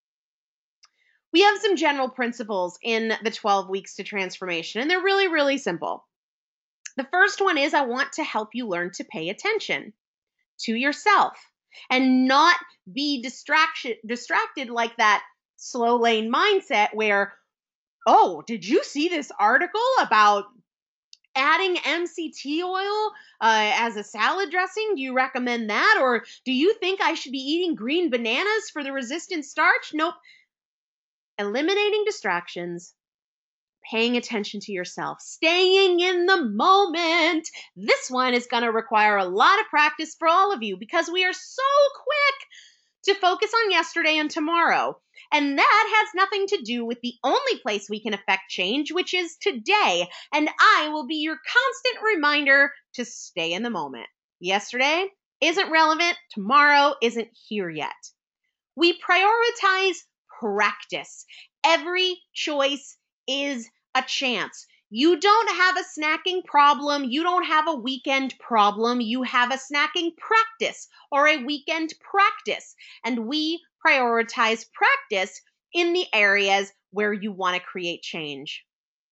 We have some general principles in the 12 weeks to transformation, and they're really, really simple. The first one is I want to help you learn to pay attention to yourself and not be distracted like that slow lane mindset where, oh, did you see this article about adding MCT oil as a salad dressing? Do you recommend that? Or do you think I should be eating green bananas for the resistant starch? Nope. Eliminating distractions, paying attention to yourself, staying in the moment. This one is going to require a lot of practice for all of you because we are so quick to focus on yesterday and tomorrow. And that has nothing to do with the only place we can affect change, which is today. And I will be your constant reminder to stay in the moment. Yesterday isn't relevant. Tomorrow isn't here yet. We prioritize practice. Every choice is a chance. You don't have a snacking problem. You don't have a weekend problem. You have a snacking practice or a weekend practice. And we prioritize practice in the areas where you want to create change.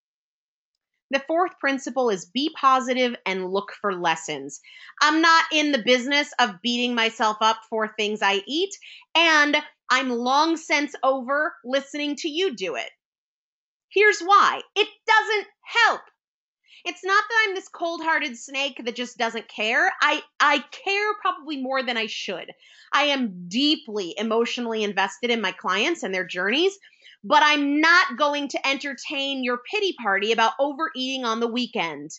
The fourth principle is be positive and look for lessons. I'm not in the business of beating myself up for things I eat, and I'm long since over listening to you do it. Here's why. It doesn't help. It's not that I'm this cold-hearted snake that just doesn't care. I care probably more than I should. I am deeply emotionally invested in my clients and their journeys, but I'm not going to entertain your pity party about overeating on the weekend.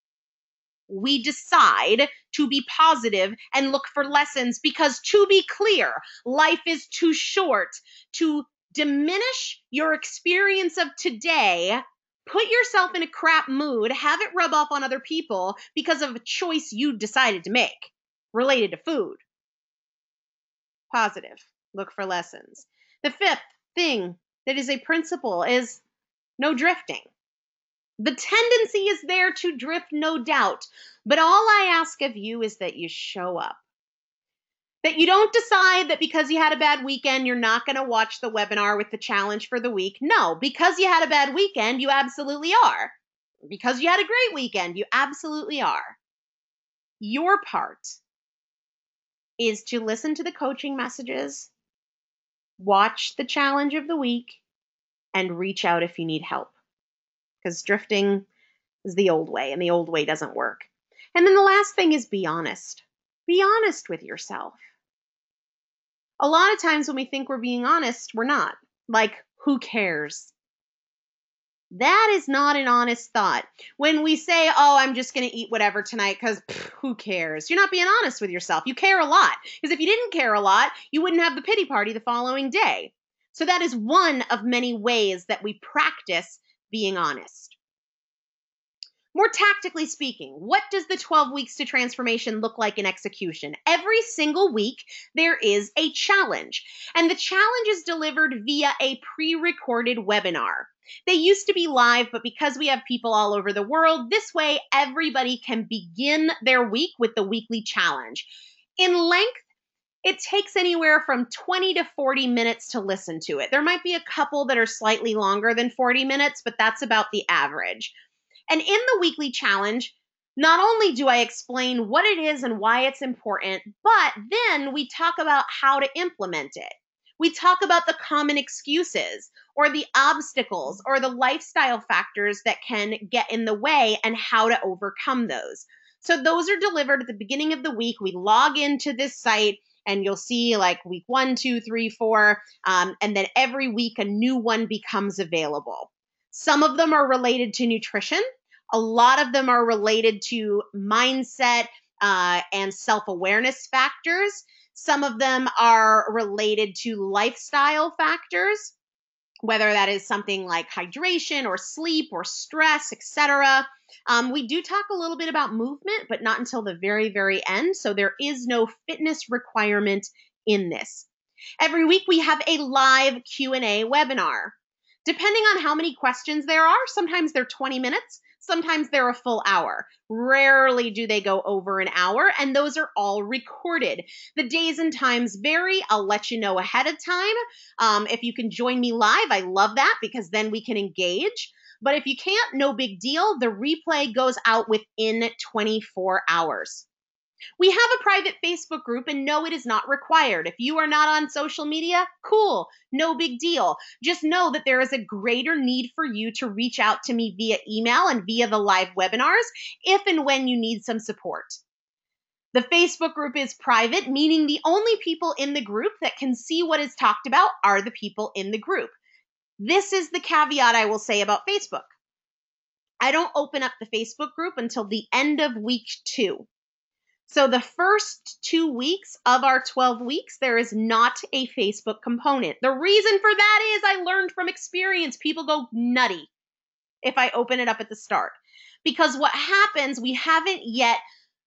We decide to be positive and look for lessons because, to be clear, life is too short to diminish your experience of today, put yourself in a crap mood, have it rub off on other people because of a choice you decided to make related to food. Positive. Look for lessons. The fifth thing that is a principle is no drifting. The tendency is there to drift, no doubt, but all I ask of you is that you show up. That you don't decide that because you had a bad weekend, you're not going to watch the webinar with the challenge for the week. No, because you had a bad weekend, you absolutely are. Because you had a great weekend, you absolutely are. Your part is to listen to the coaching messages, watch the challenge of the week, and reach out if you need help. Because drifting is the old way, and the old way doesn't work. And then the last thing is be honest. Be honest with yourself. A lot of times when we think we're being honest, we're not. Like, who cares? That is not an honest thought. When we say, oh, I'm just going to eat whatever tonight because who cares? You're not being honest with yourself. You care a lot. Because if you didn't care a lot, you wouldn't have the pity party the following day. So that is one of many ways that we practice being honest. More tactically speaking, what does the 12 weeks to transformation look like in execution? Every single week, there is a challenge, and the challenge is delivered via a pre-recorded webinar. They used to be live, but because we have people all over the world, this way everybody can begin their week with the weekly challenge. In length, it takes anywhere from 20 to 40 minutes to listen to it. There might be a couple that are slightly longer than 40 minutes, but that's about the average. And in the weekly challenge, not only do I explain what it is and why it's important, but then we talk about how to implement it. We talk about the common excuses or the obstacles or the lifestyle factors that can get in the way and how to overcome those. So those are delivered at the beginning of the week. We log into this site and you'll see like week 1, 2, 3, 4, and then every week a new one becomes available. Some of them are related to nutrition. A lot of them are related to mindset and self-awareness factors. Some of them are related to lifestyle factors, whether that is something like hydration or sleep or stress, etc. We do talk a little bit about movement, but not until the very, very end. So there is no fitness requirement in this. Every week we have a live Q&A webinar. Depending on how many questions there are, sometimes they're 20 minutes, sometimes they're a full hour. Rarely do they go over an hour, and those are all recorded. The days and times vary. I'll let you know ahead of time. If you can join me live, I love that because then we can engage. But if you can't, no big deal. The replay goes out within 24 hours. We have a private Facebook group, and no, it is not required. If you are not on social media, cool, no big deal. Just know that there is a greater need for you to reach out to me via email and via the live webinars if and when you need some support. The Facebook group is private, meaning the only people in the group that can see what is talked about are the people in the group. This is the caveat I will say about Facebook. I don't open up the Facebook group until the end of week 2. So the first 2 weeks of our 12 weeks, there is not a Facebook component. The reason for that is I learned from experience. People go nutty if I open it up at the start. Because what happens, we haven't yet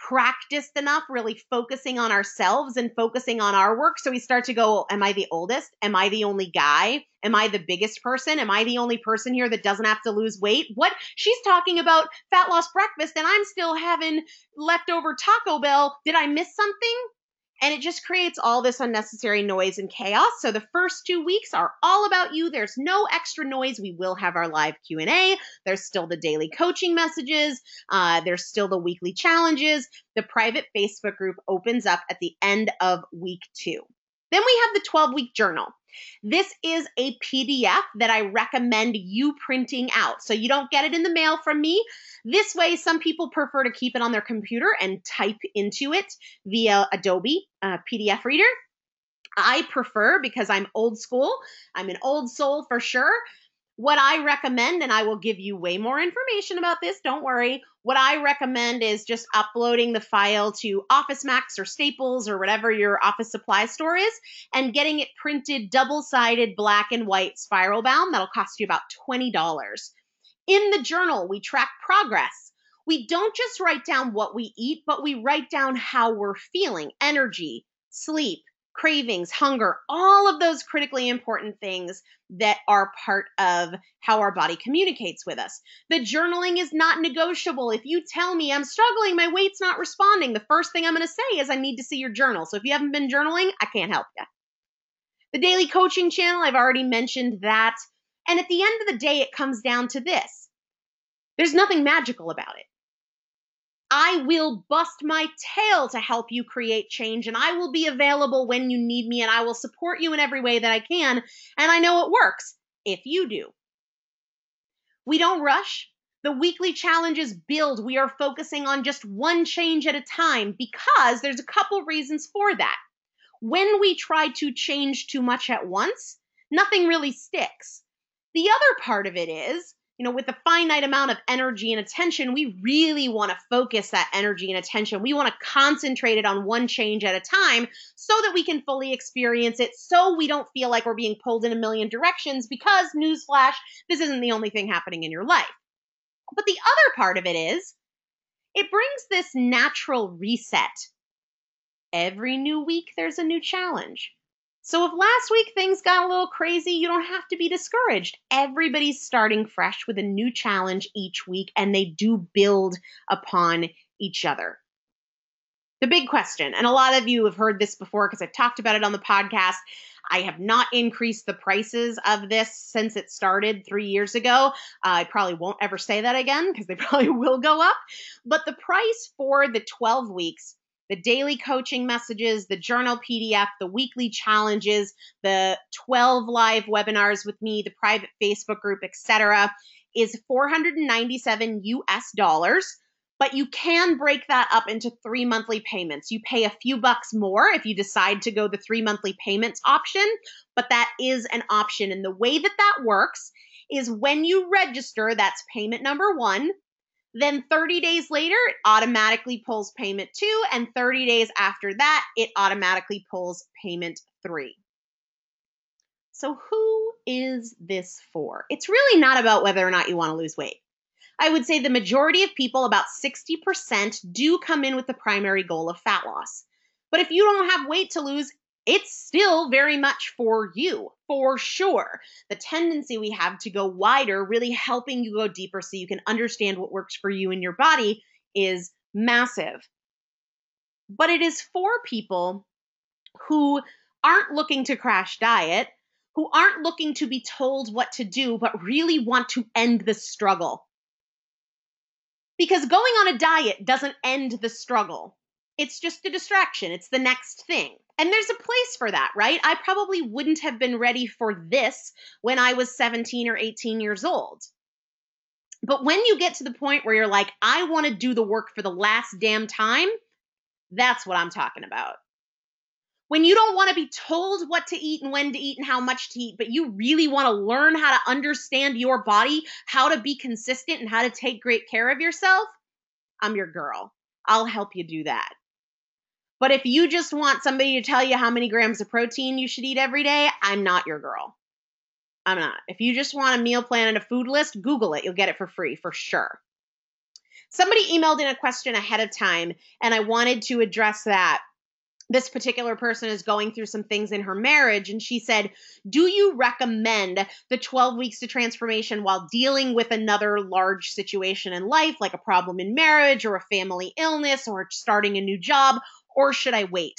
practiced enough really focusing on ourselves and focusing on our work. So we start to go, am I the oldest? Am I the only guy? Am I the biggest person? Am I the only person here that doesn't have to lose weight? What? She's talking about fat loss breakfast and I'm still having leftover Taco Bell. Did I miss something? And it just creates all this unnecessary noise and chaos. So the first 2 weeks are all about you. There's no extra noise. We will have our live Q&A. There's still the daily coaching messages. There's still the weekly challenges. The private Facebook group opens up at the end of week 2. Then we have the 12-week journal. This is a PDF that I recommend you printing out. So you don't get it in the mail from me. This way, some people prefer to keep it on their computer and type into it via Adobe PDF reader. I prefer, because I'm old school, I'm an old soul for sure. What I recommend, and I will give you way more information about this, don't worry. What I recommend is just uploading the file to Office Max or Staples or whatever your office supply store is and getting it printed double-sided black and white spiral bound. That'll cost you about $20. In the journal, we track progress. We don't just write down what we eat, but we write down how we're feeling, energy, sleep, cravings, hunger, all of those critically important things that are part of how our body communicates with us. The journaling is not negotiable. If you tell me I'm struggling, my weight's not responding, the first thing I'm going to say is I need to see your journal. So if you haven't been journaling, I can't help you. The daily coaching channel, I've already mentioned that. And at the end of the day, it comes down to this. There's nothing magical about it. I will bust my tail to help you create change, and I will be available when you need me, and I will support you in every way that I can, and I know it works if you do. We don't rush. The weekly challenges build. We are focusing on just one change at a time because there's a couple reasons for that. When we try to change too much at once, nothing really sticks. The other part of it is, with a finite amount of energy and attention, we really want to focus that energy and attention. We want to concentrate it on one change at a time so that we can fully experience it, so we don't feel like we're being pulled in a million directions because, newsflash, this isn't the only thing happening in your life. But the other part of it is, it brings this natural reset. Every new week, there's a new challenge. So if last week things got a little crazy, you don't have to be discouraged. Everybody's starting fresh with a new challenge each week, and they do build upon each other. The big question, and a lot of you have heard this before because I've talked about it on the podcast, I have not increased the prices of this since it started 3 years ago. I probably won't ever say that again because they probably will go up. But the price for the 12 weeks, the daily coaching messages, the journal PDF, the weekly challenges, the 12 live webinars with me, the private Facebook group, etc., is $497 US. But you can break that up into 3 monthly payments. You pay a few bucks more if you decide to go the 3 monthly payments option, but that is an option. And the way that that works is when you register, that's payment number 1. Then 30 days later, it automatically pulls payment 2, and 30 days after that, it automatically pulls payment 3. So who is this for? It's really not about whether or not you want to lose weight. I would say the majority of people, about 60%, do come in with the primary goal of fat loss. But if you don't have weight to lose, it's still very much for you, for sure. The tendency we have to go wider, really helping you go deeper so you can understand what works for you and your body, is massive. But it is for people who aren't looking to crash diet, who aren't looking to be told what to do, but really want to end the struggle. Because going on a diet doesn't end the struggle. It's just a distraction. It's the next thing. And there's a place for that, right? I probably wouldn't have been ready for this when I was 17 or 18 years old. But when you get to the point where you're like, I want to do the work for the last damn time, that's what I'm talking about. When you don't want to be told what to eat and when to eat and how much to eat, but you really want to learn how to understand your body, how to be consistent and how to take great care of yourself, I'm your girl. I'll help you do that. But if you just want somebody to tell you how many grams of protein you should eat every day, I'm not your girl. I'm not. If you just want a meal plan and a food list, Google it. You'll get it for free, for sure. Somebody emailed in a question ahead of time, and I wanted to address that. This particular person is going through some things in her marriage, and she said, do you recommend the 12 weeks to transformation while dealing with another large situation in life, like a problem in marriage or a family illness or starting a new job, or should I wait?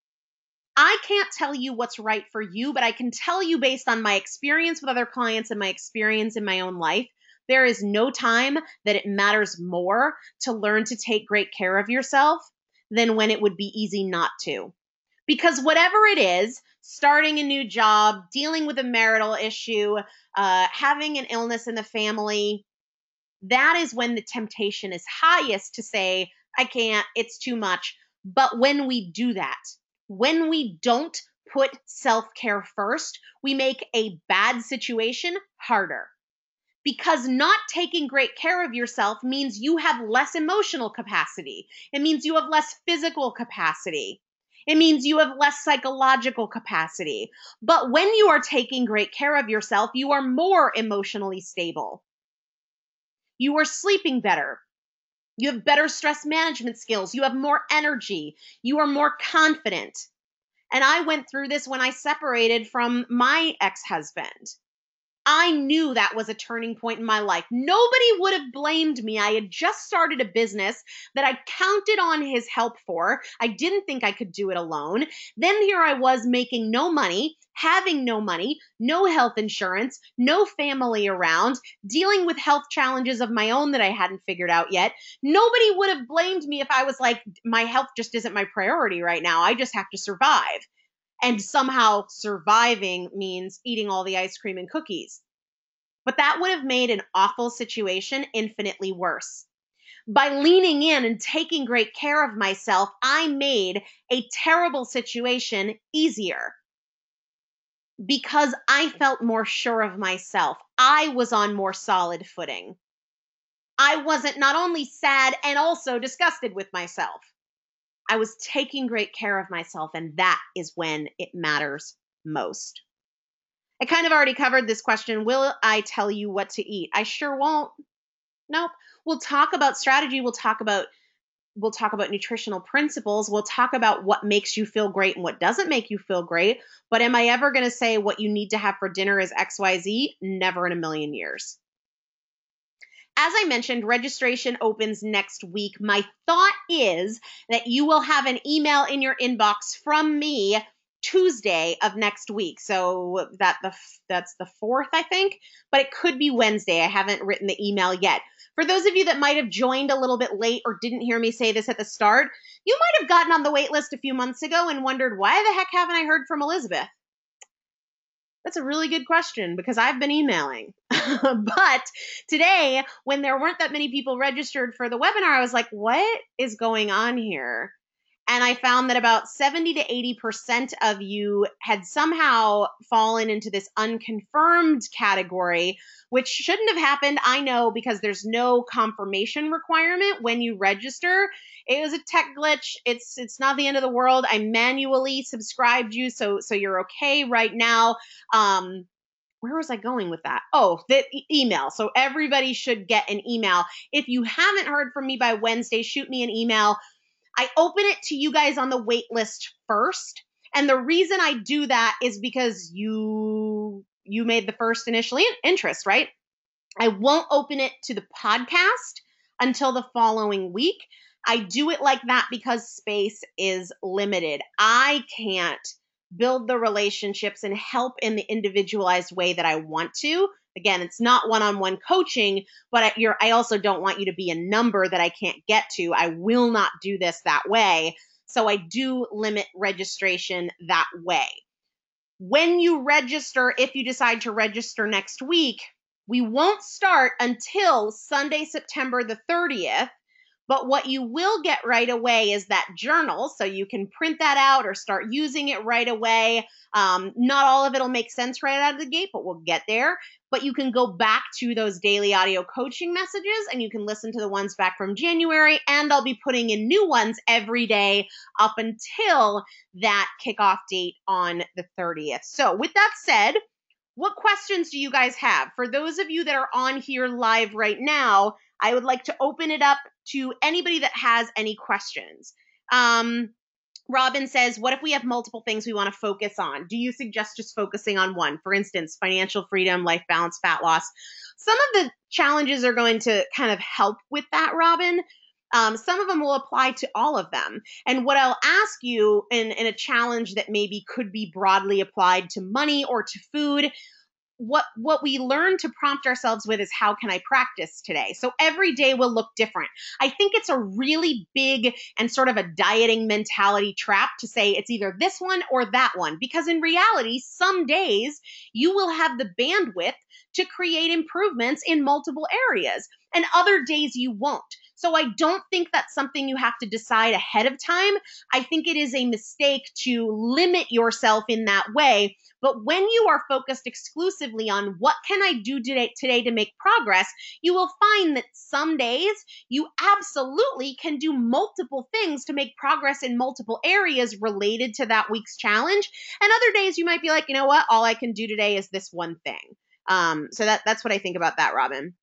I can't tell you what's right for you, but I can tell you based on my experience with other clients and my experience in my own life, there is no time that it matters more to learn to take great care of yourself than when it would be easy not to. Because whatever it is, starting a new job, dealing with a marital issue, having an illness in the family, that is when the temptation is highest to say, I can't, it's too much. But when we do that, when we don't put self-care first, we make a bad situation harder. Because not taking great care of yourself means you have less emotional capacity. It means you have less physical capacity. It means you have less psychological capacity. But when you are taking great care of yourself, you are more emotionally stable. You are sleeping better. You have better stress management skills. You have more energy. You are more confident. And I went through this when I separated from my ex-husband. I knew that was a turning point in my life. Nobody would have blamed me. I had just started a business that I counted on his help for. I didn't think I could do it alone. Then here I was making no money, having no money, no health insurance, no family around, dealing with health challenges of my own that I hadn't figured out yet. Nobody would have blamed me if I was like, my health just isn't my priority right now. I just have to survive. And somehow surviving means eating all the ice cream and cookies. But that would have made an awful situation infinitely worse. By leaning in and taking great care of myself, I made a terrible situation easier. Because I felt more sure of myself. I was on more solid footing. I wasn't not only sad and also disgusted with myself. I was taking great care of myself, and that is when it matters most. I kind of already covered this question. Will I tell you what to eat? I sure won't. Nope. We'll talk about strategy. We'll talk about nutritional principles. We'll talk about what makes you feel great and what doesn't make you feel great. But am I ever going to say what you need to have for dinner is XYZ? Never in a million years. As I mentioned, registration opens next week. My thought is that you will have an email in your inbox from me Tuesday of next week. So that's the 4th, I think, but it could be Wednesday. I haven't written the email yet. For those of you that might have joined a little bit late or didn't hear me say this at the start, you might have gotten on the wait list a few months ago and wondered, why the heck haven't I heard from Elizabeth? That's a really good question because I've been emailing. But today, when there weren't that many people registered for the webinar, I was like, what is going on here? And I found that about 70 to 80% of you had somehow fallen into this unconfirmed category, which shouldn't have happened. I know, because there's no confirmation requirement when you register. It was a tech glitch. It's not the end of the world. I manually subscribed you, so you're okay right now. Where was I going with that? Oh, the email. So everybody should get an email. If you haven't heard from me by Wednesday, shoot me an email. I open it to you guys on the wait list first. And the reason I do that is because you made the first initial interest, right? I won't open it to the podcast until the following week. I do it like that because space is limited. I can't build the relationships and help in the individualized way that I want to. Again, it's not one-on-one coaching, but I also don't want you to be a number that I can't get to. I will not do this that way. So I do limit registration that way. When you register, if you decide to register next week, we won't start until Sunday, September the 30th. But what you will get right away is that journal, so you can print that out or start using it right away. Not all of it will make sense right out of the gate, but we'll get there. But you can go back to those daily audio coaching messages, and you can listen to the ones back from January, and I'll be putting in new ones every day up until that kickoff date on the 30th. So with that said, what questions do you guys have? For those of you that are on here live right now, I would like to open it up to anybody that has any questions. Robin says, what if we have multiple things we want to focus on? Do you suggest just focusing on one? For instance, financial freedom, life balance, fat loss. Some of the challenges are going to kind of help with that, Robin. Some of them will apply to all of them. And what I'll ask you in a challenge that maybe could be broadly applied to money or to food, what we learn to prompt ourselves with is, how can I practice today? So every day will look different. I think it's a really big and sort of a dieting mentality trap to say it's either this one or that one, because in reality, some days you will have the bandwidth to create improvements in multiple areas, and other days you won't. So I don't think that's something you have to decide ahead of time. I think it is a mistake to limit yourself in that way. But when you are focused exclusively on what can I do today to make progress, you will find that some days you absolutely can do multiple things to make progress in multiple areas related to that week's challenge. And other days you might be like, you know what, all I can do today is this one thing. So that's what I think about that, Robin.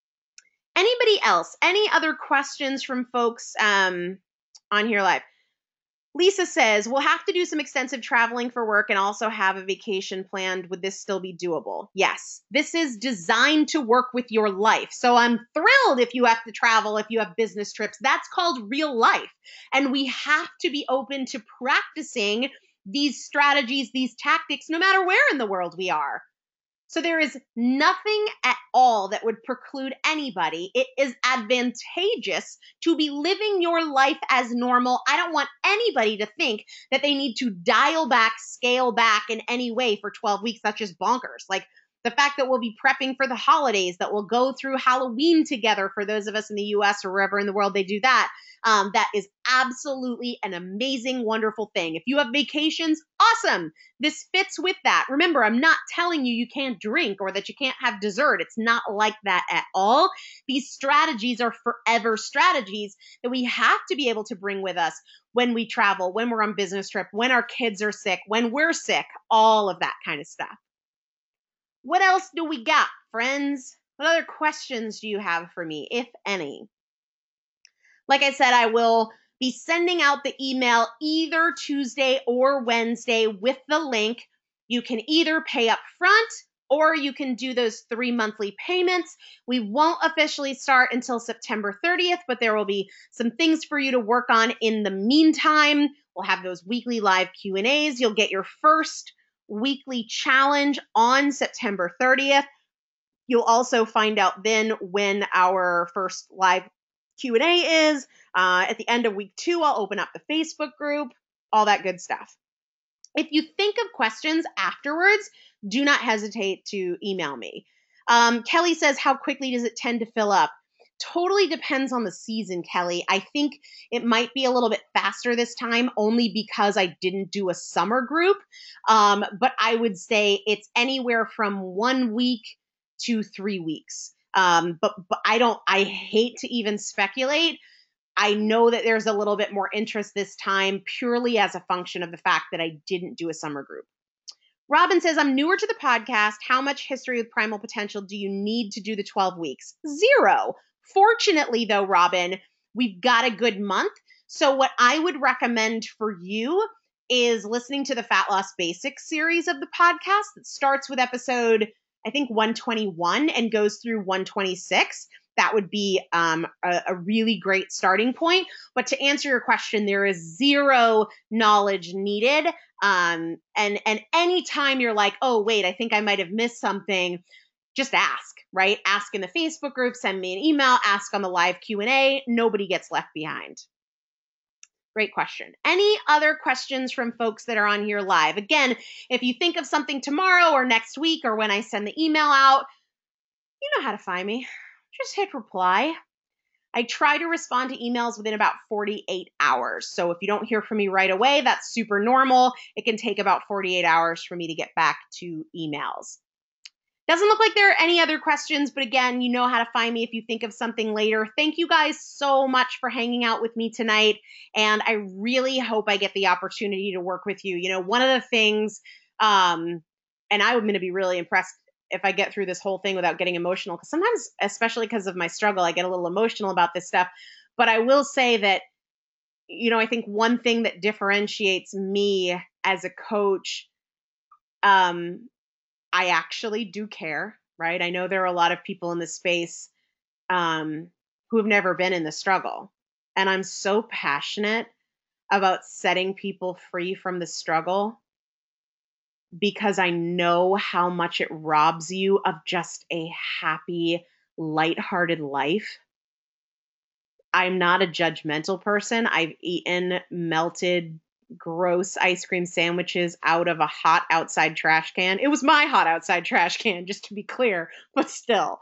Anybody else? Any other questions from folks on here live? Lisa says, we'll have to do some extensive traveling for work and also have a vacation planned. Would this still be doable? Yes. This is designed to work with your life. So I'm thrilled if you have to travel, if you have business trips. That's called real life. And we have to be open to practicing these strategies, these tactics, no matter where in the world we are. So there is nothing at all that would preclude anybody. It is advantageous to be living your life as normal. I don't want anybody to think that they need to dial back, scale back in any way for 12 weeks. That's just bonkers. Like the fact that we'll be prepping for the holidays, that we'll go through Halloween together for those of us in the US or wherever in the world they do that. That is absolutely an amazing, wonderful thing. If you have vacations, awesome. This fits with that. Remember, I'm not telling you you can't drink or that you can't have dessert. It's not like that at all. These strategies are forever strategies that we have to be able to bring with us when we travel, when we're on business trip, when our kids are sick, when we're sick, all of that kind of stuff. What else do we got, friends? What other questions do you have for me, if any? Like I said, I will be sending out the email either Tuesday or Wednesday with the link. You can either pay up front or you can do those 3 monthly payments. We won't officially start until September 30th, but there will be some things for you to work on in the meantime. We'll have those weekly live Q&As. You'll get your first weekly challenge on September 30th. You'll also find out then when our first live Q&A is. At the end of week 2, I'll open up the Facebook group, all that good stuff. If you think of questions afterwards, do not hesitate to email me. Kelly says, how quickly does it tend to fill up? Totally depends on the season, Kelly. I think it might be a little bit faster this time only because I didn't do a summer group. But I would say it's anywhere from 1 week to 3 weeks. But I hate to even speculate. I know that there's a little bit more interest this time purely as a function of the fact that I didn't do a summer group. Robin says, I'm newer to the podcast. How much history with Primal Potential do you need to do the 12 weeks? 0. Fortunately, though, Robin, we've got a good month. So what I would recommend for you is listening to the Fat Loss Basics series of the podcast that starts with episode, I think, 121 and goes through 126. That would be a really great starting point. But to answer your question, there is 0 knowledge needed. And anytime you're like, oh, wait, I think I might have missed something, just ask, right? Ask in the Facebook group, send me an email, ask on the live Q&A. Nobody gets left behind. Great question. Any other questions from folks that are on here live? Again, if you think of something tomorrow or next week or when I send the email out, you know how to find me. Just hit reply. I try to respond to emails within about 48 hours. So if you don't hear from me right away, that's super normal. It can take about 48 hours for me to get back to emails. Doesn't look like there are any other questions, but again, you know how to find me if you think of something later. Thank you guys so much for hanging out with me tonight, and I really hope I get the opportunity to work with you. You know, one of the things, and I'm going to be really impressed if I get through this whole thing without getting emotional, because sometimes, especially because of my struggle, I get a little emotional about this stuff. But I will say that, I think one thing that differentiates me as a coach, I actually do care, right? I know there are a lot of people in this space who have never been in the struggle. And I'm so passionate about setting people free from the struggle because I know how much it robs you of just a happy, lighthearted life. I'm not a judgmental person. I've eaten melted, gross ice cream sandwiches out of a hot outside trash can. It was my hot outside trash can, just to be clear, but still.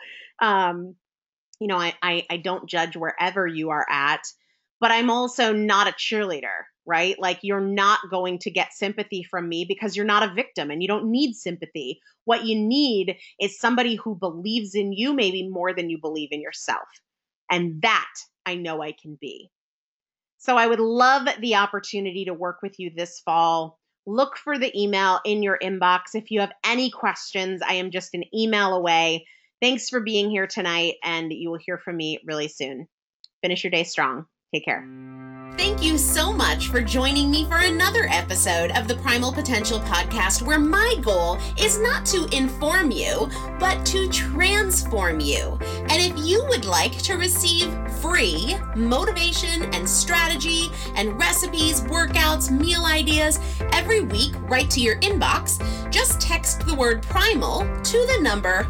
I don't judge wherever you are at, but I'm also not a cheerleader, right? Like, you're not going to get sympathy from me because you're not a victim and you don't need sympathy. What you need is somebody who believes in you maybe more than you believe in yourself. And that I know I can be. So I would love the opportunity to work with you this fall. Look for the email in your inbox. If you have any questions, I am just an email away. Thanks for being here tonight, and you will hear from me really soon. Finish your day strong. Take care. Thank you so much for joining me for another episode of the Primal Potential Podcast, where my goal is not to inform you, but to transform you. And if you would like to receive free motivation and strategy and recipes, workouts, meal ideas every week right to your inbox, just text the word primal to the number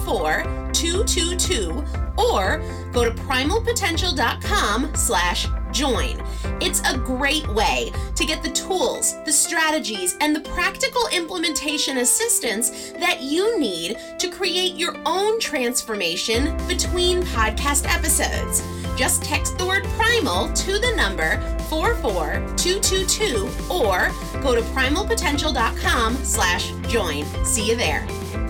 44222 or go to primalpotential.com/join. It's a great way to get the tools, the strategies, and the practical implementation assistance that you need to create your own transformation between podcast episodes. Just text the word primal to the number 44222 or go to primalpotential.com/join. See you there.